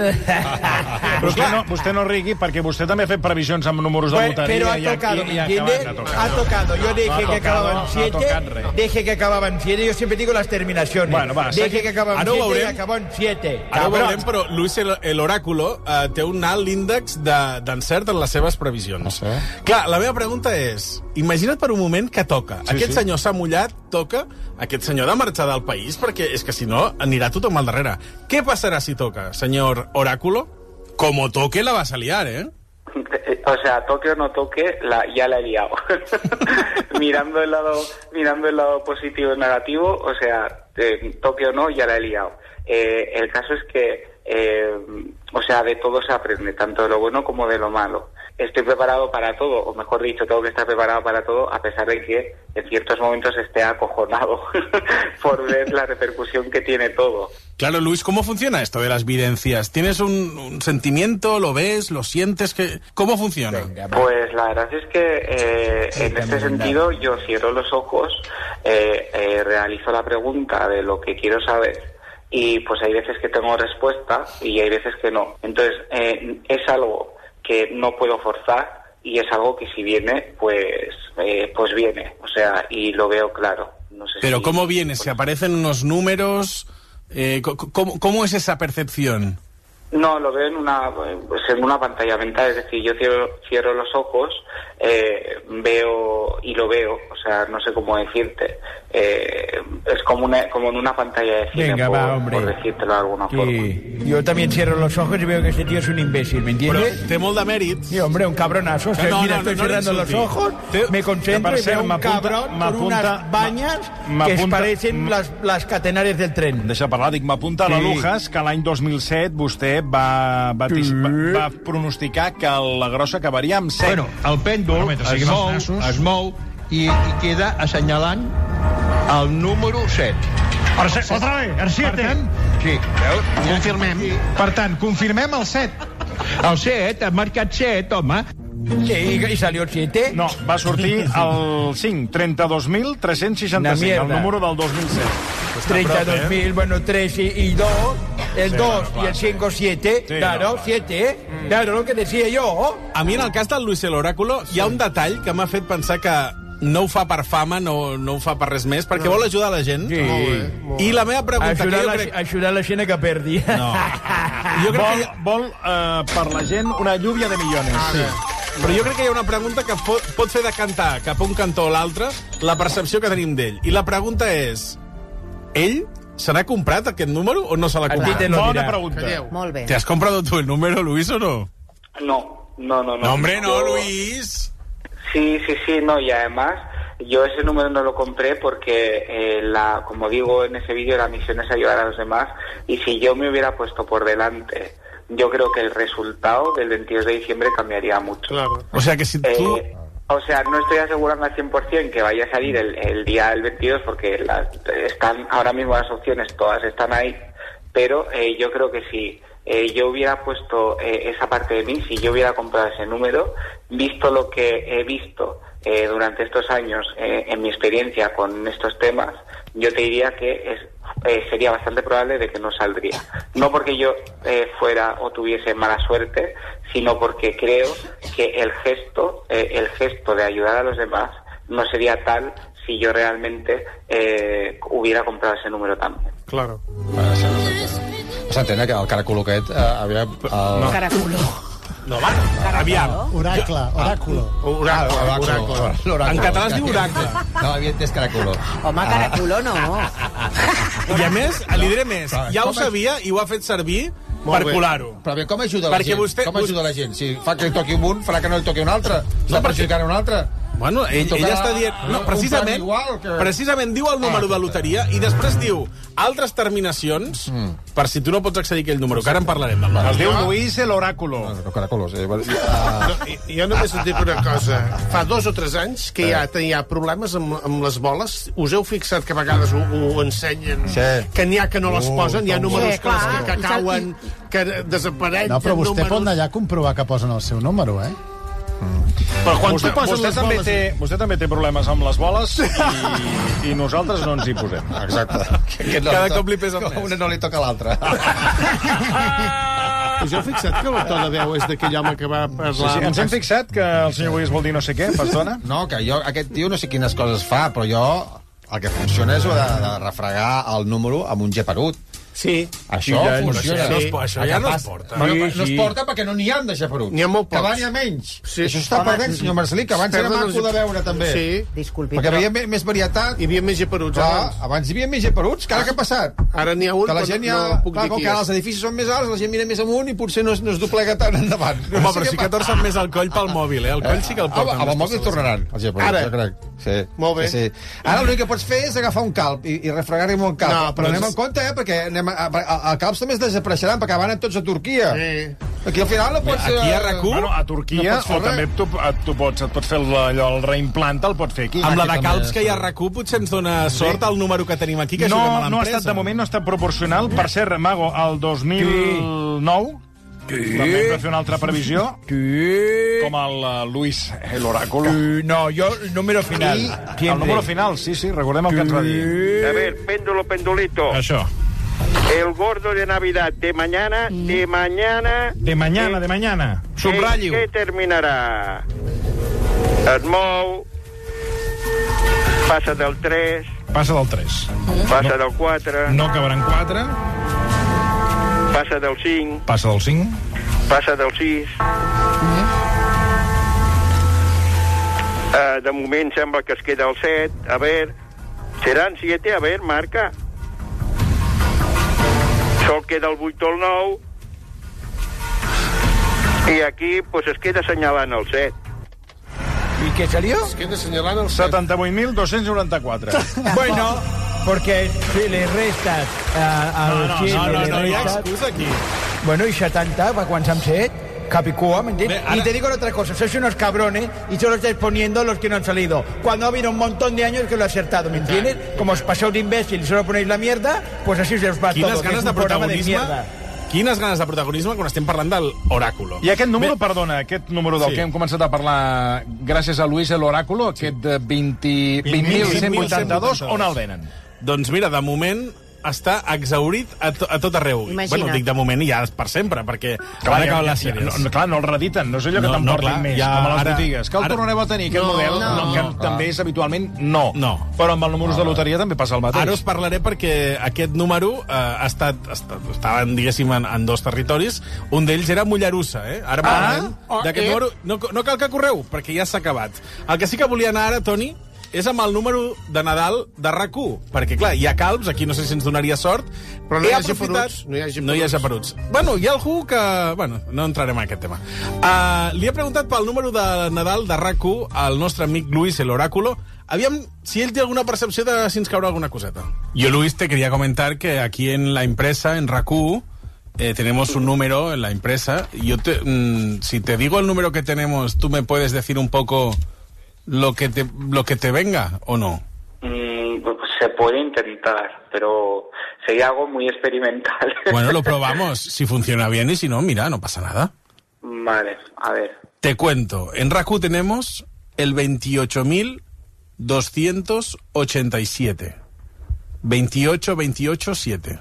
vostè no rigui, perquè vostè també ha fet previsions amb números de loteria. Pero ha tocado, ¿me entiende? Ha tocado. Yo dije que acababa en 7, dije que acababa en 7, yo siempre digo las terminaciones. Bueno, va, dije que acababa en 7 y acabó en 7. Ara ho veurem, però Luis l'Oráculo té un alt índex d'encert en les seves previsions. Clar, la meva pregunta és, imagina't per un moment que toca. Aquest senyor s'ha mullat, toca, aquest senyor ha de marxar del país, perquè és que si no anirà tothom al darrere. ¿Qué pasará si toca, señor Oráculo? Como toque la vas a liar, ¿eh? O sea, toque o no toque, ya la he liado. mirando el lado positivo y negativo, o sea, toque o no, ya la he liado. El caso es que, o sea, de todo se aprende, tanto de lo bueno como de lo malo. Estoy preparado para todo, o mejor dicho, tengo que estar preparado para todo, a pesar de que en ciertos momentos esté acojonado por ver la repercusión que tiene todo. Claro, Luis, ¿cómo funciona esto de las videncias? ¿Tienes un sentimiento? ¿Lo ves? ¿Lo sientes? ¿Cómo funciona? Pues la verdad es que en este sentido yo cierro los ojos, realizo la pregunta de lo que quiero saber, y pues hay veces que tengo respuesta y hay veces que no. Entonces, es algo que no puedo forzar y es algo que si viene, pues viene, o sea, y lo veo claro. No sé. Pero ¿cómo viene? ¿Se aparecen unos números? ¿Cómo es esa percepción? No, lo veo en una pantalla mental, es decir, yo cierro los ojos, veo y lo veo, o sea, no sé cómo decirte, es como en una pantalla de cine. Venga, por decírtelo de alguna forma. Yo también cierro los ojos y veo que este tío es un imbécil, ¿me entiendes? Pero té molt de mèrit. Sí, hombre, un cabronazo. Mira, estoy cerrando los ojos, me concentro y veo un cabrón con unas bañas que parecen las catenarias del tren. Deixa parlar, m'apunta a l'Alujas que l'any 2007 vostè va pronosticar que la grossa acabaria amb 7. Bueno, el pèndol es mou i queda assenyalant el número 7. Otra vez, el 7. Sí, veus? Confirmem. Per tant, confirmem el 7. El 7, ha marcat 7, home. ¿Y salió el 7? No, va sortir el 5, 32.365, el número del 2007. 32.000, bueno, 3 y 2, el 2 y el 5, 7, claro, 7, claro, lo que decía yo. A mi, en el cas del Luis l'Oráculo, hi ha un detall que m'ha fet pensar que no ho fa per fama, no ho fa per res més, perquè vol ajudar la gent. Sí. I la meva pregunta... Ajudar la gent que perdi. No. Jo crec que vol per la gent una lluvia de milions. Sí. Però jo crec que hi ha una pregunta que pot fer decantar cap a un cantó o l'altre la percepció que tenim d'ell. I la pregunta és... ell se n'ha comprat aquest número o no se l'ha comprat? Bona pregunta. Molt bé. ¿Te has comprado tú el número, Luis, o no? No. No, hombre, no, Luis. Sí, no, y además yo ese número no lo compré porque, como digo en ese vídeo, la misión es ayudar a los demás, y si yo me hubiera puesto por delante, yo creo que el resultado del 22 de diciembre cambiaría mucho. Claro. O sea que si tú... O sea, no estoy asegurando al 100% que vaya a salir el día del 22 porque están ahora mismo las opciones, todas están ahí, pero yo creo que si yo hubiera puesto esa parte de mí, si yo hubiera comprado ese número, visto lo que he visto durante estos años en mi experiencia con estos temas, yo te diría que sería bastante probable de que no saldría. No porque yo fuera o tuviese mala suerte, sino porque creo que el gesto de ayudar a los demás no sería tal si yo realmente hubiera comprado ese número también. Claro. S'entén que el caraculo aquest... No. Caraculo. No, home, aviam. Oráculo. En català es diu oracle. No, havia entès caraculo. Home, caraculo no. I a més, li diré més, ja ho sabia i ho ha fet servir per colar-ho. Però bé, com ajuda la gent? Com ajuda la gent? Si fa que li toqui un, farà que no li toqui un altre. Està perjudicant un altre. Bueno, ell està dient... No, precisament diu el número de loteria i després diu altres terminacions per si tu no pots accedir a aquell número, que ara en parlarem. Es diu Luis el Oráculo. Jo només et dic una cosa. Fa 2 o 3 anys que ja tenia problemes amb les boles. Us heu fixat que a vegades ho ensenyen? Que n'hi ha que no les posen, hi ha números que cauen, que desapareixen. No, però vostè pot anar allà a comprovar que posen el seu número, eh? Però quan tu poses les boles... Vostè també té problemes amb les boles i nosaltres no ens hi posem. Exacte. Cada cop li pesa més. Una no li toca a l'altra. Us heu fixat que el to de veu és d'aquell home que va parlar... Sí, ens hem fixat que el senyor Luis vol dir no sé què, perdona? No, que aquest tio no sé quines coses fa, però jo el que funciona és de refregar el número amb un geperut. Sí. Això funciona. Això ja no es porta. No es porta perquè no n'hi ha de geperuts. N'hi ha molt pocs. Que abans hi ha menys. Això està perdent, senyor Marcelí, que abans era maco de veure, també. Sí. Disculpi. Perquè hi havia més varietat. Hi havia més geperuts. Abans hi havia més geperuts. Que ara què ha passat? Ara n'hi ha un, que la gent no puc dir qui és. Com que els edificis són més alts, la gent mira més amunt i potser no es doblega tant endavant. Home, però sí que torcen més el coll pel mòbil, eh? El coll sí que el porten. Amb el mòbil tornaran, els geperuts, jo crec. Sí. Molt bé. Ara l'únic que pots fer és agafar un calp i refregar-hi amb un calp. Però anem en compte, perquè el calps també es desapareixeran, perquè van tots a Turquia. Aquí al final no pots... Aquí a RAC1? Bueno, a Turquia, o també et pots fer allò, el reimplant, el pots fer aquí. Amb la de calps que hi ha a RAC1 potser ens dona sort el número que tenim aquí, que ajudem a l'empresa. No ha estat, de moment, no ha estat proporcional. Per cert, Mago, el 2009... També hem de fer una altra previsió. Com el Luis, el Oráculo. No, jo, el número final. El número final, sí, recordem el que ens va dir. A ver, péndulo, pendulito. Això. El gordo de Navidad de mañana, de mañana. Subratllo. ¿Qué terminarà? Es mou, passa del 3. Passa del 3. Passa del 4. No acabarà en 4. Passa del 5. Passa del 5. Passa del 6. De moment sembla que es queda el 7. A ver, seran 7, a ver, marca. Sol queda el 8 o el 9. Y aquí, pues es queda assenyalant el 7. ¿Y qué salió? Es queda assenyalant el 7. 78.294. Bueno, porque si le restas al 7... No hi ha excusa aquí. Bueno, y 70, ¿para cuántos han set? Capicúa, ¿me entiendes? Y te digo otra cosa, sois unos cabrones y solo estáis poniendo los que no han salido. Cuando ha habido un montón de años que lo ha acertado, ¿me entiendes? Como os pasáis de imbécil y solo ponéis la mierda, pues así se os va todo. Quines ganes de protagonisme, quines ganes de protagonisme quan estem parlant del Oráculo. I aquest número, perdona, aquest número del que hem començat a parlar gràcies a Luis el Oráculo, aquest de 20.182, on el venen? Doncs mira, de moment està exhaurit a tot arreu. Imagina't. Bueno, dic de moment i ja per sempre, perquè van acabar les sèries. Clar, no el rediten, no és allò que t'emportin més, com a les botigues. Que el tornareu a tenir, aquest model, que també és habitualment no. Però amb els números de loteria també passa el mateix. Ara us parlaré perquè aquest número estaven, diguéssim, en 2 territoris. Un d'ells era Mollerussa, eh? Ara parlarem d'aquest número. No cal que correu, perquè ja s'ha acabat. El que sí que volia anar ara, Toni, és amb el número de Nadal de RAC1, perquè, clar, hi ha calbs, aquí no sé si ens donaria sort, però no hi ha geperuts. No hi ha geperuts. Bueno, hi ha algú que... Bueno, no entrarem en aquest tema. Li he preguntat pel número de Nadal de RAC1 al nostre amic Luis, el oráculo, aviam si ell té alguna percepció de si ens caurà alguna coseta. Yo, Luis, te quería comentar que aquí en la empresa, en RAC1, tenemos un número en la empresa. Si te digo el número que tenemos, ¿tú me puedes decir un poco lo que te venga o no? Se puede intentar, pero sería algo muy experimental. Bueno, lo probamos. Si funciona bien y si no, mira, no pasa nada. Vale, a ver. Te cuento. En RAC1 tenemos el 28.287. 28-28-7.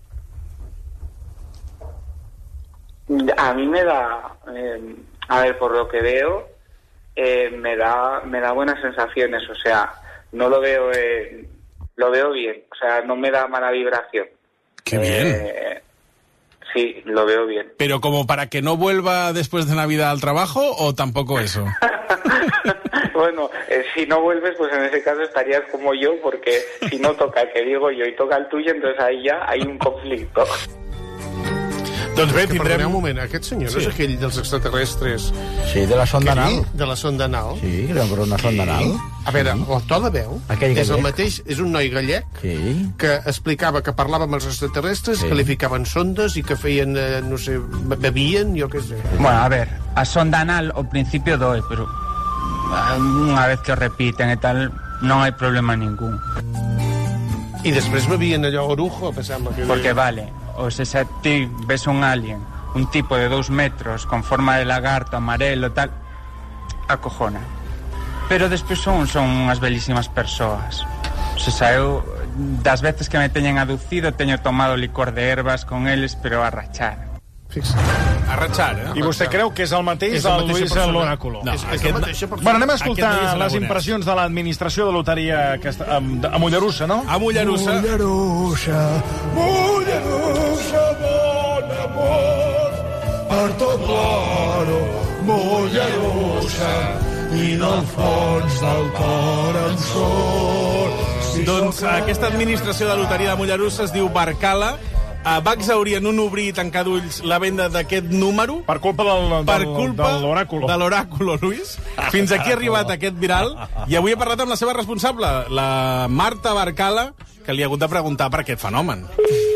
A mí me da... a ver, por lo que veo, me da buenas sensaciones. O sea, no lo veo... lo veo bien. O sea, no me da mala vibración. ¡Qué bien! Sí, lo veo bien. ¿Pero como para que no vuelva después de Navidad al trabajo o tampoco eso? Bueno, si no vuelves, pues en ese caso estarías como yo, porque si no toca el que digo yo y toca el tuyo, entonces ahí ya hay un conflicto. Doncs bé, tindrem... Perdoneu un moment, aquest senyor no és aquell dels extraterrestres? Sí, de la sonda anal. De la sonda anal. Sí, però una sonda anal. A veure, el to de veu és el mateix, és un noi gallec que explicava que parlava amb els extraterrestres, que li ficaven sondes i que feien, no sé, bebien, jo què sé. Bueno, a ver, a sonda anal ao principio doe, pero unha vez que o repiten e tal, non hai problema ningún. I després bebien allò orujo, pensava que... Porque vale, o sea, si a ti ves un alien, un tipo de 2 metros, con forma de lagarto, amarelo, tal, acojona. Pero despois son unhas belísimas persoas. O sea, eu, das veces que me teñen aducido, teño tomado licor de ervas con eles, pero a rachar. A rachar, eh? I vostè creu que és el mateix del Luis l'Oráculo? No, bueno, anem a escoltar les impressions de l'administració de loteria a Mollerussa, no? A Mollerussa. Mollerussa, bon amor, per tot l'oro, Mollerussa, i del fons del cor en sort. Doncs aquesta administració de loteria de Mollerussa es diu Barcala. Va exaurir en un obrir i tancar d'ulls la venda d'aquest número per culpa de l'oràculo, Luis. Fins aquí ha arribat aquest viral i avui he parlat amb la seva responsable, la Marta Barcala, que li ha hagut de preguntar per aquest fenomen.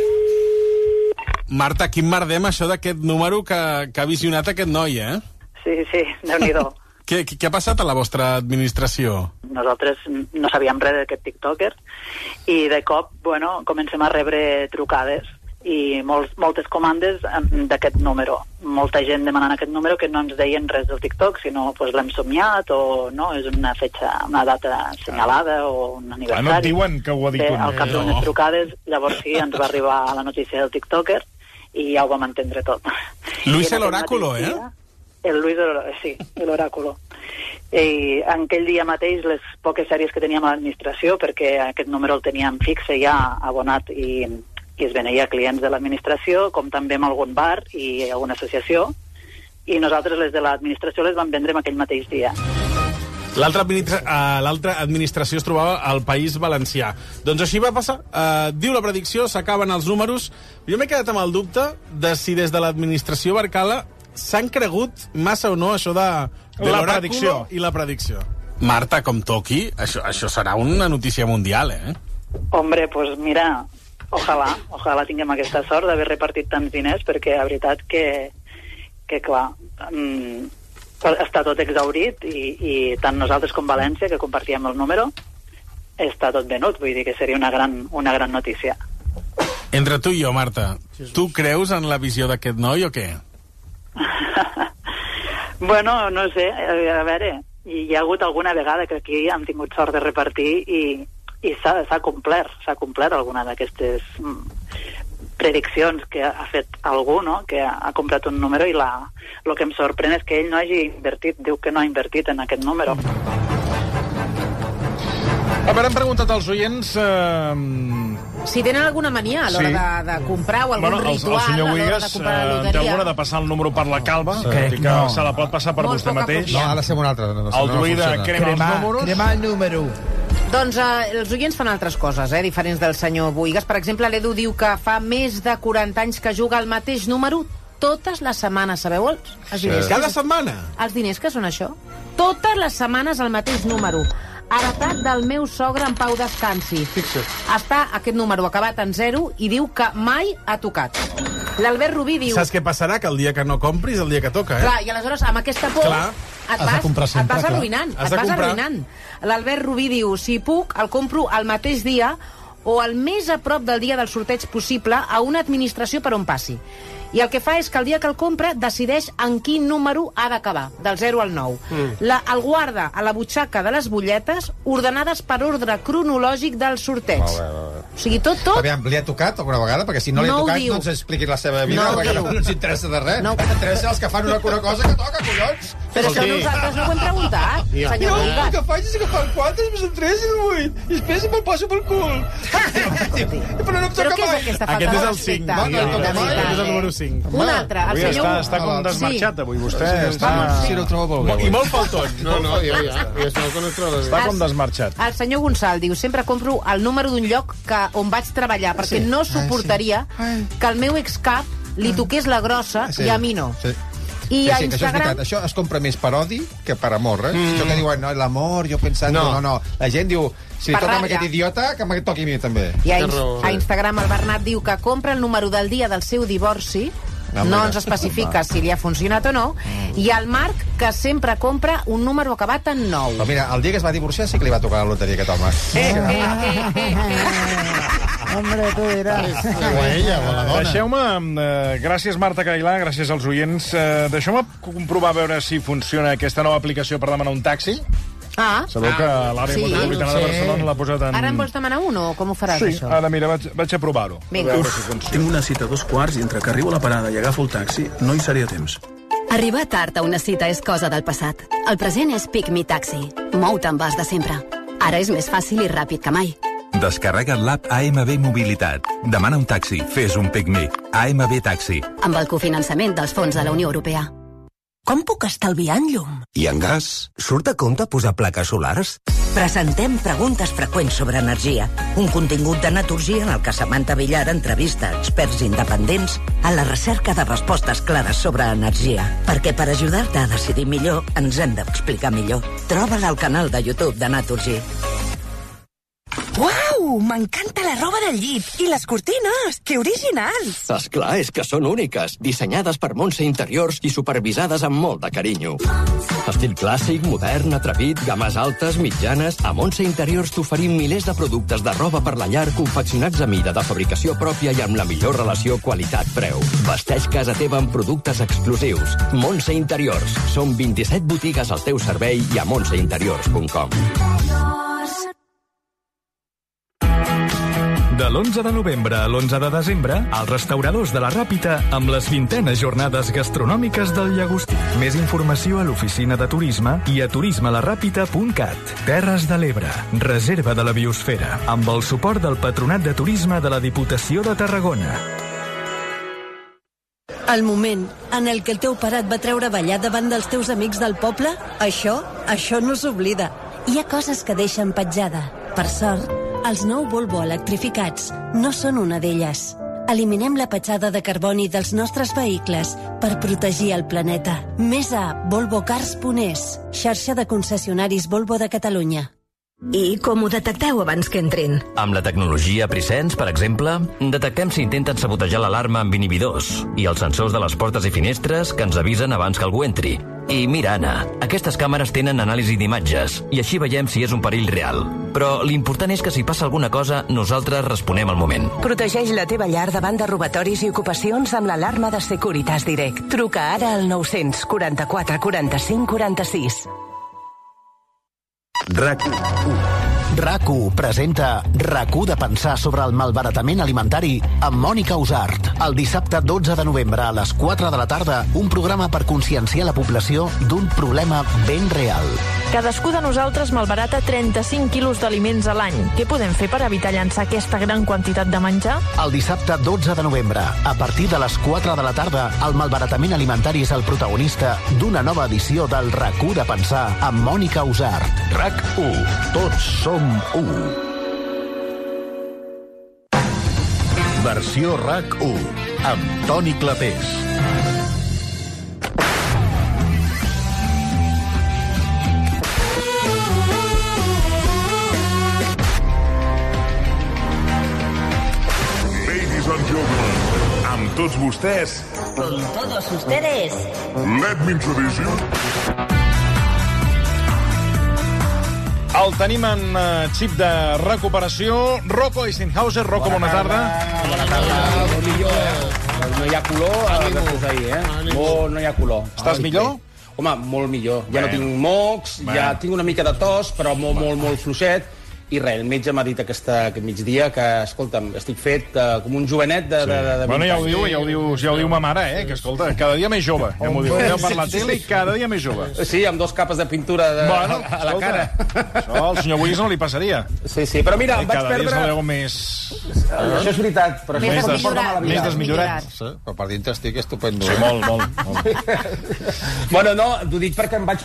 Marta, quin merdem això d'aquest número que ha visionat aquest noi, eh? Sí, Déu-n'hi-do. Què ha passat a la vostra administració? Nosaltres no sabíem res d'aquest tiktoker i de cop, bueno, comencem a rebre trucades i moltes comandes d'aquest número. Molta gent demanant aquest número que no ens deien res del TikTok, sinó pues, l'hem somiat o no, és una fetxa, una data assenyalada o un aniversari. No et diuen que ho ha dit un al cap d'unes trucades, llavors sí, ens va arribar la notícia del TikToker i ja ho vam entendre tot. Luis el oráculo, eh? El Luis, sí, l'oráculo. I en aquell dia mateix les poques sèries que teníem a l'administració, perquè aquest número el teníem fixe ja abonat i es venia clients de l'administració, com també amb algun bar i alguna associació, i nosaltres les de l'administració les vam vendre aquell mateix dia. L'altra administració es trobava al País Valencià. Doncs així va passar. Diu la predicció, s'acaben els números. Jo m'he quedat amb el dubte de si des de l'administració Barcala s'han cregut massa o no això de l'oràculo i la predicció. Marta, com toqui, això serà una notícia mundial, eh? Hombre, pues mira, ojalà tinguem aquesta sort d'haver repartit tants diners, perquè la veritat que clar, està tot exhaurit i tant nosaltres com València, que compartíem el número, està tot venut, vull dir que seria una gran notícia. Entre tu i jo, Marta, tu creus en la visió d'aquest noi o què? Bueno, no sé, a veure, hi ha hagut alguna vegada que aquí hem tingut sort de repartir i s'ha complert alguna d'aquestes prediccions que ha fet algú, no?, que ha comprat un número i el que em sorprèn és que ell no hagi invertit, diu que no ha invertit en aquest número. A veure, hem preguntat als oients... Si tenen alguna mania a l'hora de comprar o algun ritual el senyor a l'hora Uigues de comprar la loteria. té alguna de passar el número per la calva, que se la pot passar per vostè mateix. No, ha de ser un altre. El druida crema els números. Cremar el número. Doncs els oients fan altres coses, diferents del senyor Boigas. Per exemple, l'Edu diu que fa més de 40 anys que juga al mateix número totes les setmanes. Sabeu els diners? Cada setmana? Els diners que són això? Totes les setmanes el mateix número. Heretat del meu sogre en Pau Descansi. Fixa't. Està aquest número acabat en 0 i diu que mai ha tocat. L'Albert Rubí diu... Saps què passarà? Que el dia que no compris, el dia que toca, Clar, i aleshores, amb aquesta por, et vas arruïnant. L'Albert Rubí diu, si puc, el compro el mateix dia o el més a prop del dia del sorteig possible a una administració per on passi. I el que fa és que el dia que el compra decideix en quin número ha d'acabar, del 0 al 9. El guarda a la butxaca de les butlletes ordenades per ordre cronològic del sorteig. O sigui, tot... Aviam, li ha tocat alguna vegada? Perquè si no li ha tocat, no ens expliqui la seva vida, perquè no ens interessa de res. Ens interessa els que fan una cosa que toca, collons. Però això nosaltres no ho hem preguntat, senyor Boigas. El que faig és agafar el 4, més el 3 i el 8. I després me'l poso pel cul. Però no em toca mai. Aquest és el 5. Aquest és el número 5. Un altre, el senyor... Està com desmarxat avui, vostè. Si no ho trobo molt bé. I molt falton. No, ja. Està com desmarxat. El senyor Gonçal diu, sempre compro el número d'un lloc on vaig treballar, perquè no suportaria que al meu excap li toqués la grossa i a mi no. I a Instagram... Això es compra més per odi que per amor, Això que diuen, no, l'amor, jo pensant... No. La gent diu, si li toca amb aquest idiota, que em toqui a mi també. I a Instagram el Bernat diu que compra el número del dia del seu divorci, no ens especifica si li ha funcionat o no, i el Marc, que sempre compra un número acabat en 9. Però mira, el dia que es va divorciar sí que li va tocar la loteria a aquest home. Hombre, tu diràs. O a ella, o a la dona. Deixeu-me, gràcies Marta Cailà, gràcies als oients, deixeu-me comprovar a veure si funciona aquesta nova aplicació per demanar un taxi. Sabeu que l'àrea metropolitana de Barcelona l'ha posat en... Ara en vols demanar un o com ho faràs, això? Sí, ara mira, vaig a provar-ho. Tinc una cita a 2:15 i entre que arribo a la parada i agafo el taxi no hi seria temps. Arribar tard a una cita és cosa del passat. El present és Pick Me Taxi. Mou-te amb els de sempre. Ara és més fàcil i ràpid que mai. Descarrega't l'app AMB Mobilitat. Demana un taxi, fes un Pick Me. AMB Taxi. Amb el cofinançament dels fons de la Unió Europea. Com puc estalviar en llum? I en gas? Surt a compte posar plaques solars? Presentem preguntes freqüents sobre energia. Un contingut de Naturgy en el que Samantha Villar entrevista experts independents a la recerca de respostes clares sobre energia. Perquè per ajudar-te a decidir millor, ens hem d'explicar millor. Troba-la al canal de YouTube de Naturgy. Uau! M'encanta la roba del llit i les cortines! Que originals! Esclar, és que són úniques, dissenyades per Montse Interiors i supervisades amb molt de carinyo. Estil clàssic, modern, atrevit, games altes, mitjanes... A Montse Interiors t'oferim milers de productes de roba per la llar confeccionats a mida, de fabricació pròpia i amb la millor relació qualitat-preu. Vesteix casa teva amb productes exclusius. Montse Interiors. Som 27 botigues al teu servei i a montseinteriors.com. De l'11 de novembre a l'11 de desembre, als restauradors de la Ràpita amb les 20enes jornades gastronòmiques del Llagostí. Més informació a l'oficina de turisme i a turismelaràpita.cat. Terres de l'Ebre, reserva de la biosfera, amb el suport del Patronat de Turisme de la Diputació de Tarragona. El moment en el que el teu pare et va treure a ballar davant dels teus amics del poble, això no s'oblida. Hi ha coses que deixen petjada. Per sort, els nou Volvo electrificats no són una d'elles. Eliminem la petjada de carboni dels nostres vehicles per protegir el planeta. Més a volvocars.es, xarxa de concessionaris Volvo de Catalunya. I com ho detecteu abans que entrin? Amb la tecnologia Presence, per exemple, detectem si intenten sabotejar l'alarma amb inhibidors i els sensors de les portes i finestres que ens avisen abans que algú entri. I mira, Anna, aquestes càmeres tenen anàlisi d'imatges i així veiem si és un perill real. Però l'important és que si passa alguna cosa, nosaltres responem al moment. Protegeix la teva llar davant de robatoris i ocupacions amb l'alarma de Securitas Direct. Truca ara al 900 44 45 46. RAC1 presenta RAC1 de pensar sobre el malbaratament alimentari amb Mònica Usart. El dissabte 12 de novembre a les 4 de la tarda, un programa per conscienciar la població d'un problema ben real. Cadascú de nosaltres malbarata 35 quilos d'aliments a l'any. Què podem fer per evitar llançar aquesta gran quantitat de menjar? El dissabte 12 de novembre, a partir de les 4 de la tarda, el malbaratament alimentari és el protagonista d'una nova edició del RAC1 de pensar amb Mònica Usart. RAC1. Tots som Som 1. Versió RAC1 amb Toni Clapés. Ladies and gentlemen, amb tots vostès, con todos ustedes, let me introduce you. El tenim en xip de recuperació. Rocco Eisenhauser. Rocco, bona tarda. Bona tarda. Molt millor. No hi ha color a les ahir, no hi ha color. Estàs millor? Home, molt millor. Ja no tinc mocs, ja tinc una mica de tos, però molt fluixet. I res, el metge m'ha dit aquest migdia que, escolta'm, estic fet com un jovenet de 20 Bueno, ja ho diu ma mare, que, escolta, cada dia més jove. Ja m'ho diu per la tele i cada dia més jove. Sí, amb 2 capes de pintura a la cara. Això al senyor Willis no li passaria. Sí, però mira, em vaig perdre... Cada dia es veu més... Això és veritat, però més desmillorat. Però per dintre estic estupendo. Sí, molt. Bueno, no, t'ho dic perquè em vaig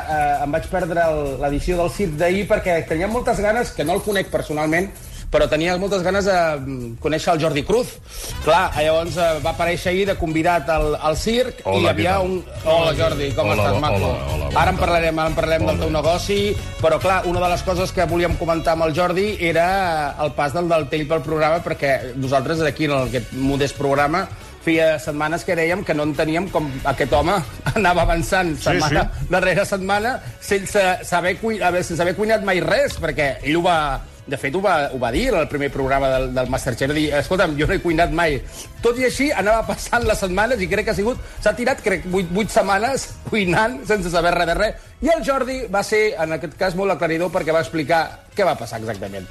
perdre l'edició del circ d'ahir perquè tenia moltes ganes, que no el conec personalment, però tenia moltes ganes de conèixer el Jordi Cruz. Clar, llavors va aparèixer ahir de convidat al circ i hi havia un... Hola, Jordi, com estàs, maco? Ara en parlarem del teu negoci, però clar, una de les coses que volíem comentar amb el Jordi era el pas del Tell pel programa, perquè nosaltres aquí, en aquest modest programa, feia setmanes que dèiem que no enteníem com aquest home anava avançant setmana darrere setmana sense haver cuinat mai res, perquè ell de fet ho va dir en el primer programa del Masterchef, dir, escolta'm, jo no he cuinat mai. Tot i així anava passant les setmanes i crec que s'ha tirat 8 setmanes cuinant sense saber res de res. I el Jordi va ser, en aquest cas, molt aclaridor perquè va explicar què va passar exactament.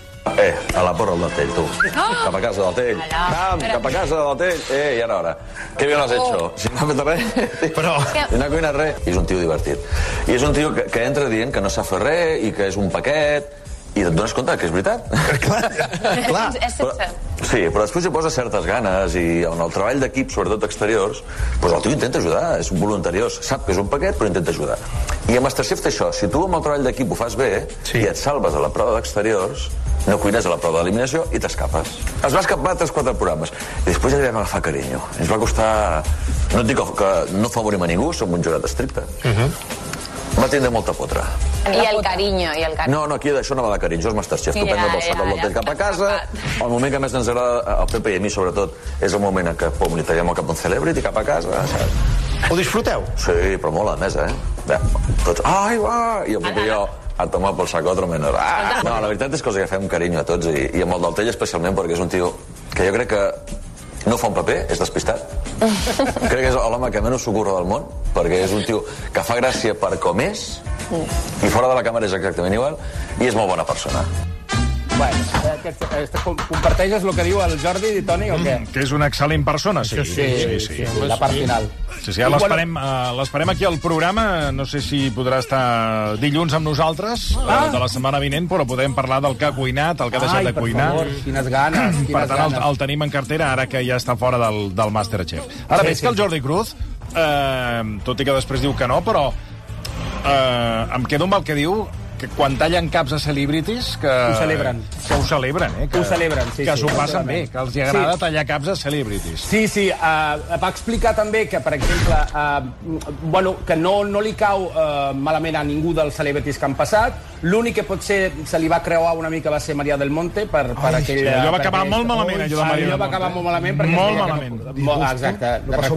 A la porra del Tell, tu. Cap a casa del Tell. Cap a casa del Tell. Ja era hora. Qué bien lo has hecho. Si no ha fet res, però no ha cuinat res. I és un tio divertit. I és un tio que entra dient que no sap fer res i que és un paquet, i et dones compte que és veritat. Clar. Sí, però després hi posa certes ganes i en el treball d'equip, sobretot exteriors, doncs el tio intenta ajudar, és un voluntariós, sap que és un paquet però intenta ajudar. I a Masterchef té això, si tu amb el treball d'equip ho fas bé i et salves a la prova d'exteriors, no cuines a la prova d'eliminació i t'escapes. Es va escapar 3-4 programes i després ja li vam agafar carinyo. Ens va costar... No et dic que no favorim a ningú, som un jurat estricte. Va tindre molta potra. I el carinyo. No, aquí d'això no va de carinyo, és Masterchef. Tu prens el sac del Tell cap a casa, el moment que més ens agrada, al Pepe i a mi sobretot, és el moment en què li traiem el cap d'un celebrity cap a casa. Ho disfruteu? Sí, però molt a la mesa, Tots, ai, va! I el Pepe i jo a tomar pel sac otro menor. No, la veritat és que els agafem carinyo a tots i amb el del Tell especialment perquè és un tio que jo crec que no fa un paper, és despistat. Crec que és l'home que menys s'ho curra del món, perquè és un tio que fa gràcia per com és, i fora de la càmera és exactament igual, i és molt bona persona. Bueno, comparteixes el que diu el Jordi i Toni o què? Que és una excel·lent persona, sí. Sí, la part final. Sí, ja l'esperem aquí al programa. No sé si podrà estar dilluns amb nosaltres de la setmana vinent, però podem parlar del que ha cuinat, el que ha deixat de cuinar. Per favor, quines ganes. Per tant, el tenim en cartera ara que ja està fora del Masterchef. Ara veig que el Jordi Cruz, tot i que després diu que no, però em quedo amb el que diu, que quan tallen caps a celebrities que ho celebren, que s'ho passen bé, que els agrada tallar caps a celebrities. Sí, va explicar també que, per exemple, que no li cau malament a ningú dels celebrities que han passat. L'únic que potser se li va creuar una mica va ser Maria del Monte per aquell... Allò va acabar molt malament, allò de Maria del Monte. Allò va acabar molt malament perquè... Molt malament. Exacte.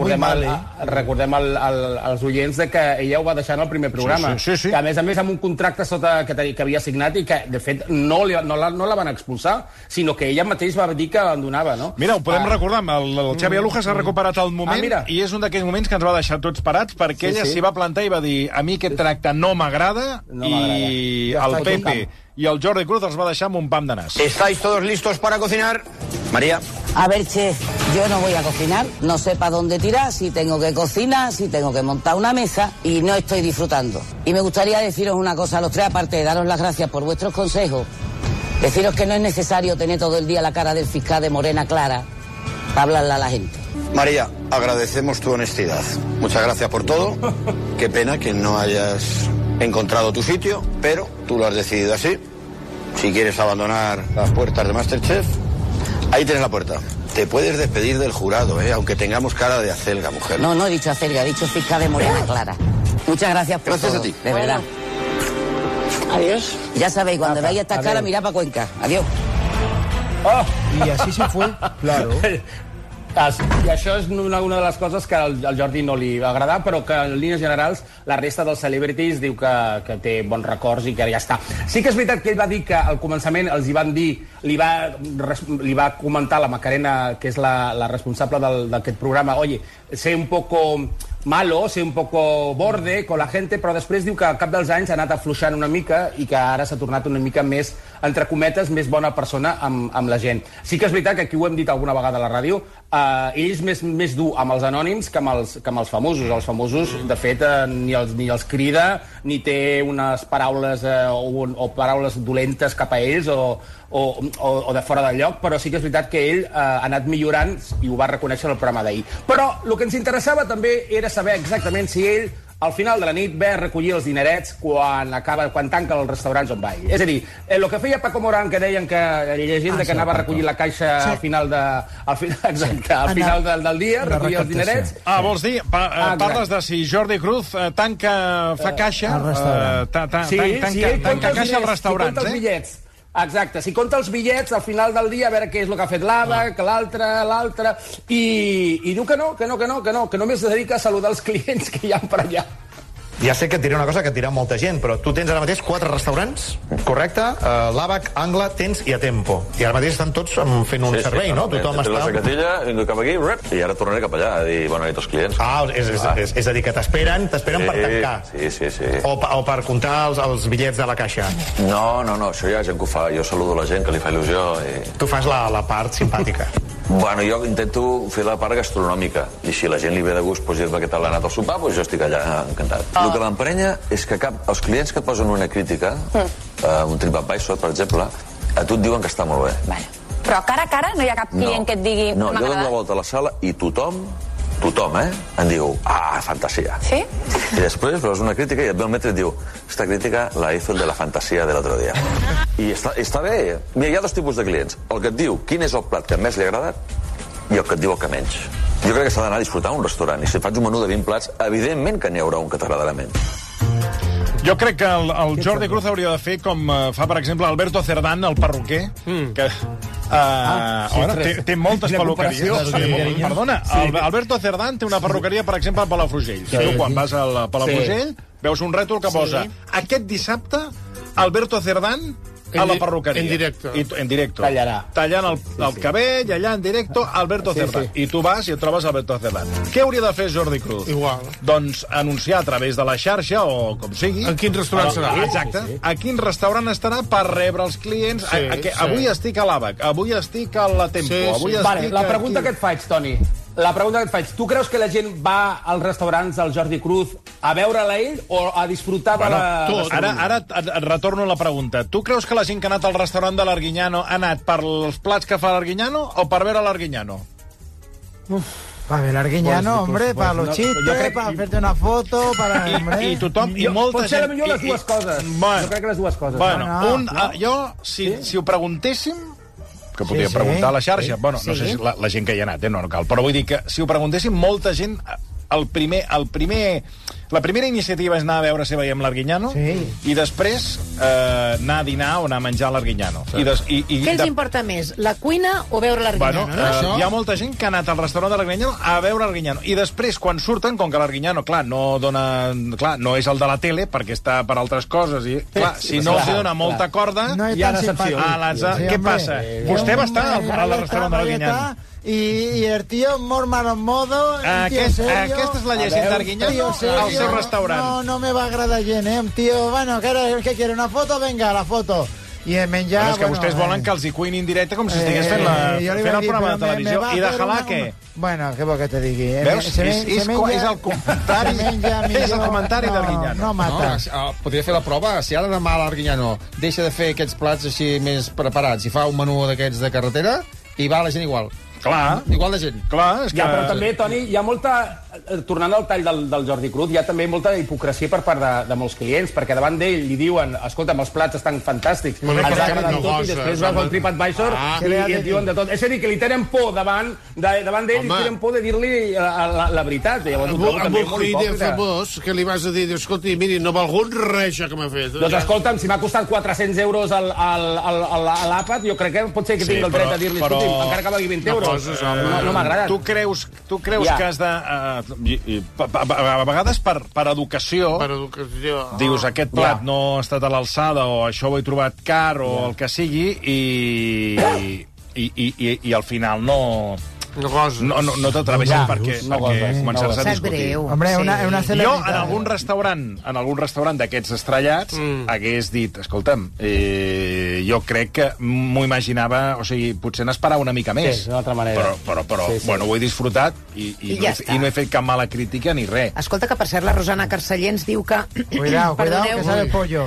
Recordem als oients que ella ho va deixar en el primer programa. Sí. Que a més amb un contracte sota que havia signat i que, de fet, no la van expulsar, sinó que ella mateix va dir que abandonava, no? Mira, ho podem recordar, el Xavi Aluja s'ha recuperat al moment i és un d'aquells moments que ens va deixar tots parats perquè ella s'hi va plantar i va dir a mi aquest tracte no m'agrada i el Pepe y el Jordi Cruz els va deixar amb un pam de nas. ¿Estáis todos listos para cocinar? María. A ver, chef, yo no voy a cocinar, no sé para dónde tirar, si tengo que cocinar, si tengo que montar una mesa y no estoy disfrutando. Y me gustaría deciros una cosa a los tres, aparte de daros las gracias por vuestros consejos, deciros que no es necesario tener todo el día la cara del fiscal de morena clara para hablarle a la gente. María, agradecemos tu honestidad. Muchas gracias por todo. Qué pena que no hayas encontrado tu sitio, pero tú lo has decidido así si quieres abandonar las puertas de MasterChef, ahí tienes la puerta. Te puedes despedir del jurado, aunque tengamos cara de acelga, mujer. No, no he dicho acelga, he dicho fiscal de Morena Clara. Muchas gracias por Gracias todo, a ti. de verdad. Adiós. Ya sabéis, cuando veáis estas caras, mirad para Cuenca. Adiós. Oh, y así se fue, claro. I això és una de les coses que al Jordi no li va agradar, però que en línies generals la resta dels celebrities diu que té bons records i que ja està. Sí que és veritat que ell va dir que al començament els hi van dir, li va comentar la Macarena, que és la responsable d'aquest programa, oye, sé un poco malo, sé un poco borde con la gente, però després diu que al cap dels anys ha anat afluixant una mica i que ara s'ha tornat una mica més, entre cometes, més bona persona amb la gent. Sí que és veritat que aquí ho hem dit alguna vegada a la ràdio, ell és més dur amb els anònims que amb els famosos. Els famosos, de fet, ni els crida, ni té unes paraules o paraules dolentes cap a ells o de fora del lloc, però sí que és veritat que ell ha anat millorant i ho va reconèixer en el programa d'ahir. Però el que ens interessava també era saber exactament si ell al final de la nit ve a recollir els dinerets quan tanca els restaurants on va ell. És a dir, el que feia Paco Morán, que deien que llegenda que anava a recollir la caixa al final del dia, recollir els dinerets. Vols dir, parles de si Jordi Cruz fa caixa tanca caixa als restaurants, Exacte, si compta els bitllets al final del dia, a veure què és el que ha fet l'Ava, que l'altre, i diu que només es dedica a saludar els clients que hi ha per allà. Ja sé que et diré una cosa que et dirà molta gent, però tu tens ara mateix 4 restaurants, correcte? L'Àbac, Angla, Tens i Atempo. I ara mateix estan tots fent un servei, no? Tothom està... La sacatilla, vinc cap aquí, i ara tornaré cap allà a dir bona nit als clients. És a dir, que t'esperen per tancar. Sí. O per comptar els bitllets de la caixa. No, això hi ha gent que ho fa. Jo saludo la gent, que li fa il·lusió. Tu fas la part simpàtica. Bueno, jo intento fer la part gastronòmica, i si la gent li ve de gust, doncs dir-me què tal ha anat al sopar, doncs jo estic allà encantat. El que m'emprenya és que els clients que et posen una crítica, un TripAdvisor, per exemple, a tu et diuen que està molt bé. Vale. Però cara a cara no hi ha cap client que et digui... No, jo dono la volta a la sala i tothom, em diu, fantasia. Sí? I després veus una crítica i et ve el metre i et diu, esta crítica la hizo el de la fantasia del otro día. I està bé. Mira, hi ha dos tipus de clients. El que et diu quin és el plat que més li ha agradat i el que et diu el que menys. Jo crec que s'ha d'anar a disfrutar a un restaurant, i si faig un menú de 20 plats, evidentment que n'hi haurà un que t'agradarà menys. Jo crec que el Jordi Cruz hauria de fer com fa, per exemple, Alberto Cerdán, el perruquer, que té moltes perruqueries. Perdona, Alberto Cerdán té una perruqueria, per exemple, a Palafrugell. Tu, quan vas a Palafrugell, veus un rètol que posa aquest dissabte, Alberto Cerdán a la perruqueria. En directo. Tallant el cabell, allà en directo, Alberto Cerdán. I tu vas i et trobes Alberto Cerdán. Què hauria de fer Jordi Cruz? Igual. Doncs anunciar a través de la xarxa, o com sigui... En quin restaurant serà? Exacte. A quin restaurant estarà per rebre els clients. Avui estic a l'Àbac, avui estic a la Tempo, La pregunta que et faig, Toni, tu creus que la gent va als restaurants del Jordi Cruz a veure-la ell o a disfrutar de la... Ara et retorno la pregunta. Tu creus que la gent que ha anat al restaurant de l'Arguiñano ha anat per els plats que fa l'Arguiñano o per veure l'Arguiñano? Para ver l'Arguiñano, hombre, para los chistes, para hacerte una foto, para... I tothom, i molta gent... Pot ser les dues coses. Jo crec que les dues coses. Jo, si ho preguntéssim, que podria preguntar a la xarxa, no sé si la gent que hi ha anat, no cal, però vull dir que si ho preguntéssim, molta gent, la primera iniciativa és anar a veure si veiem l'Arguiñano i després anar a dinar o anar a menjar a l'Arguiñano. Què els importa més, la cuina o veure l'Arguiñano? Hi ha molta gent que ha anat al restaurant de l'Arguiñano a veure l'Arguiñano i després, quan surten, com que l'Arguiñano, clar, no és el de la tele perquè està per altres coses i, clar, si no els dona molta corda, hi ha decepció. Què passa? Vostè va estar al restaurant de l'Arguiñano. Y el tío Mormano Modo, aquesta és la llegenda d'Arguiñano al seu restaurant. No me va agradar gent, un tío, bueno, ¿qué quiere? ¿Una foto? Venga, la foto. I el menjar... És que vostès volen que els hi cuinin directe com si estigués fent el programa de televisió. I de jalar, què? Bueno, què vol que te digui? Veus? És el comentari d'Arguiñano. No mata. Podria fer la prova. Si ara demà l'Arguiñano deixa de fer aquests plats així més preparats i fa un menú d'aquests de carretera, i va la gent igual. Clar. Igual de gent. Clar, és que... Ja, però també, Toni, hi ha molta... tornant al tall del Jordi Cruz, hi ha també molta hipocresia per part de molts clients, perquè davant d'ell li diuen, escolta, els plats estan fantàstics, ens ha agradat tot, i després vas al TripAdvisor i et diuen de tot. És a dir, que li tenen por davant d'ell, li tenen por de dir-li la veritat. Amb un cuiner famós, que li vas a dir, escolta, miri, no val algun res això que m'ha fet. Doncs escolta'm, si m'ha costat 400 euros a l'àpat, jo crec que pot ser que tingui el dret a dir-li, escolta, encara que valgui 20 euros. No m'ha agradat. Tu creus que has de... A vegades per educació dius aquest plat no ha estat a l'alçada o això ho he trobat car o el que sigui i al final no t'atreveixes perquè començaràs a discutir. Hombre, una jo en algun restaurant d'aquests estrellats hagués dit, escolta'm, jo crec que m'ho imaginava, o sigui, potser n'esperava una mica més, però bueno, ho he disfrutat i no he fet cap mala crítica ni res. Escolta, que per cert la Rosana Carceller ens diu que... Cuidao, que sabe el pollo.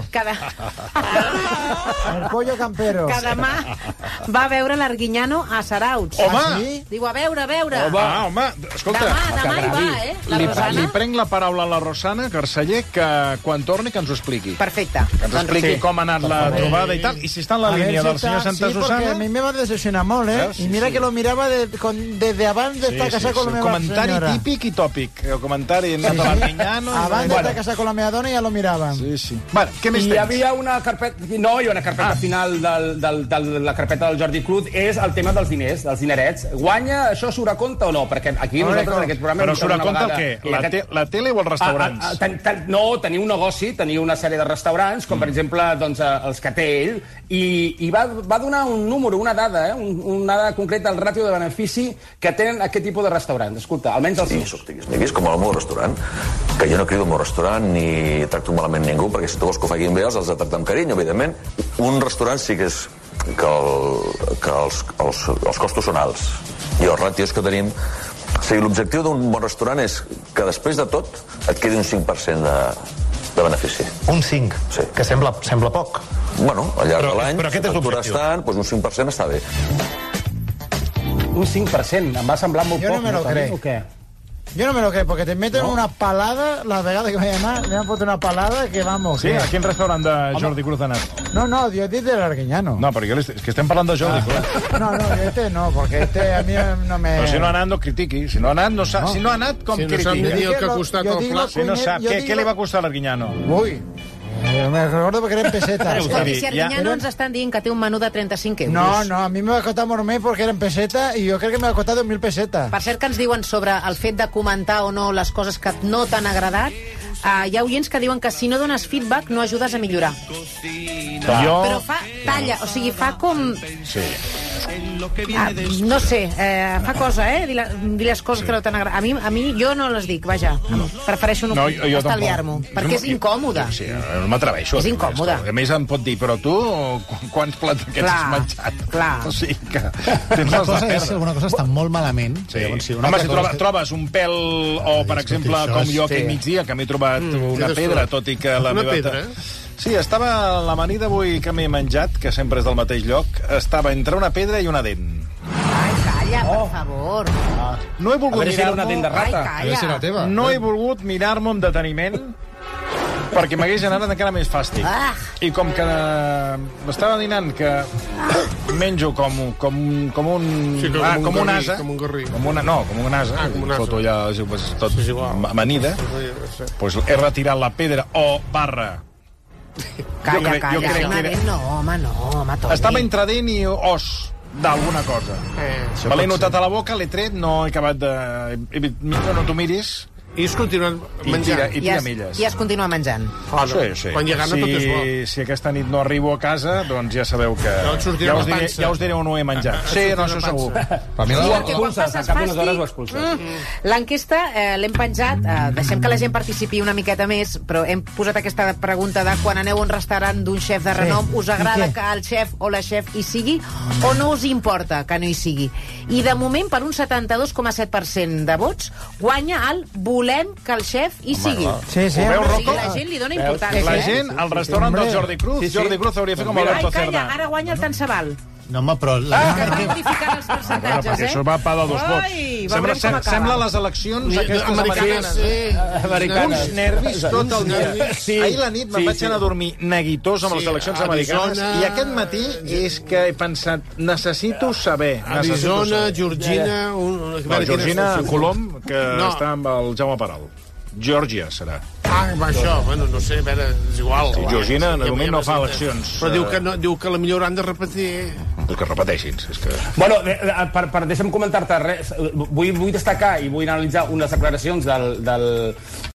El pollo campero. Que demà va a veure l'Arguiñano a Sarauts. Home! Diu, a veure. Home, escolta. Demà hi va, la Rosana. Li prenc la paraula a la Rosana Carceller que quan torni que ens ho expliqui. Perfecte. Que ens expliqui com ha anat la trobada i tal, i si està en la línia del senyor Santa Susana... Sí, porque a mí me va a decepcionar molt, Y mira que lo miraba desde abans de estar casat con la meva senyora. Comentari típic i tòpic. El comentari de l'Arguiñano... Abans d'estar casat con la meva dona ja lo miraven. Sí. Bueno, què més tens? Hi havia una carpeta... No, hi ha una carpeta final de la carpeta del Jordi Cruz, és el tema dels diners, dels dinerets. Guanya, això surt a compte o no? Perquè aquí nosaltres en aquest programa... Però surt a compte el què? La tele o els restaurants? No, teniu un negoci, teniu una sèrie de restaurants, com per exemple els que té ell, i va donar un número, una dada, una dada concreta del ràtio de benefici que tenen aquest tipus de restaurants. Escolta, almenys els seus. És com el meu restaurant, que jo no crido el meu restaurant ni tracto malament ningú, perquè si tu vols que ho facin bé els has de tractar amb carinyo, evidentment. Un restaurant sí que és que els costos són alts i els ràtios que tenim. O sigui, l'objectiu d'un bon restaurant és que després de tot et quedi un 5% de benefici. Un 5? Sí. Que sembla poc. Bueno, al llarg de l'any, si factures tant, doncs un 5% està bé. Un 5%? Em va semblar molt poc. Jo no me lo crec. O què? Yo no me lo creo, porque te meten una palada, la vegada que me llaman, me han puesto una palada que vamos... Sí, a quin restaurant de Jordi Cruz ha anat? No, yo dic de l'Arguiñano. No, perquè és que estem parlant de Jordi Cruz. No, no, porque a mí no me... Però si no ha anat, no critiqui. Si no ha anat, no sap. Si no ha anat, com critica? Si no sap ni el que ha costat el plat. Si no sap, què li va costar a l'Arguiñano? Ui... Me recordo porque eren pesetas. Si Arguiñano ens estan dient que té un menú de 35 euros. No, a mi me va costar molt més perquè eren peseta i jo crec que me va costar 2.000 pesetes. Per cert, que ens diuen sobre el fet de comentar o no les coses que no t'han agradat, hi ha oients que diuen que si no dones feedback no ajudes a millorar. Però fa talla, o sigui, fa com... Sí. No sé, fa cosa, dir les coses que no t'han agradat. A mi, jo no les dic, vaja. Prefereixo no estalviar-m'ho, perquè és incòmode. Sí, no m'atreveixo. És incòmode. A més, em pot dir, però tu, quants plats d'aquests has menjat? Clar. O sigui que tens els de perdre. Una cosa està molt malament. Home, si trobes un pèl, o per exemple, com jo aquell migdia, que m'he trobat una pedra, tot i que la meva... Una pedra, Sí, estava l'amanida avui que m'he menjat, que sempre és del mateix lloc, estava entre una pedra i una dent. Ai, calla, per favor. No he volgut mirar-m'ho... una dent de rata. Ai, calla. No he volgut mirar-m'ho amb deteniment perquè m'hagués generat encara més fàstic. I com que m'estava dinant que menjo com un... Sí, com un asa. Com un garrí. Com un asa. Foto allà tot amanida. Doncs he retirat la pedra o barra. Calla. Una dent no, home, Toni. Estava entre dent i os d'alguna cosa. Me l'he notat a la boca, l'he tret, no he acabat de... No t'ho miris... I has continuat menjant. I tira milles. I has continuat menjant. Sí. Quan hi ha gana tot és bo. Si aquesta nit no arribo a casa, doncs ja sabeu que... Ja us diré on ho he menjat. Sí, no, això segur. L'enquesta l'hem penjat, deixem que la gent participi una miqueta més, però hem posat aquesta pregunta de quan aneu a un restaurant d'un xef de renom, us agrada que el xef o la xef hi sigui o no us importa que no hi sigui? I de moment, per un 72,7% de vots, guanya el volem que el xef hi sigui. Sí. Ho veus, Rocco? La gent li dona importància. La gent, al restaurant del Jordi Cruz, Jordi Cruz hauria fet com el Berto Cerda. Ai, calla, ara guanya el tant se val. No, home, però... Magnificant els percentatges, perquè això va pa de dos vots. Sembla les eleccions aquestes americanes. Uns nervis tot el dia. Ahir la nit me'n vaig anar a dormir neguitós amb les eleccions americanes i aquest matí és que he pensat, necessito saber. Arizona, Georgina... Georgina Colom, que està amb el Jaume Peral. Geòrgia serà. Això, bueno, no sé, a veure, és igual. Sí, Georgina, de moment no fa eleccions. Però diu que la millor han de repetir. Que repeteixin. Bueno, deixa'm comentar-te res. Vull destacar i vull analitzar unes declaracions del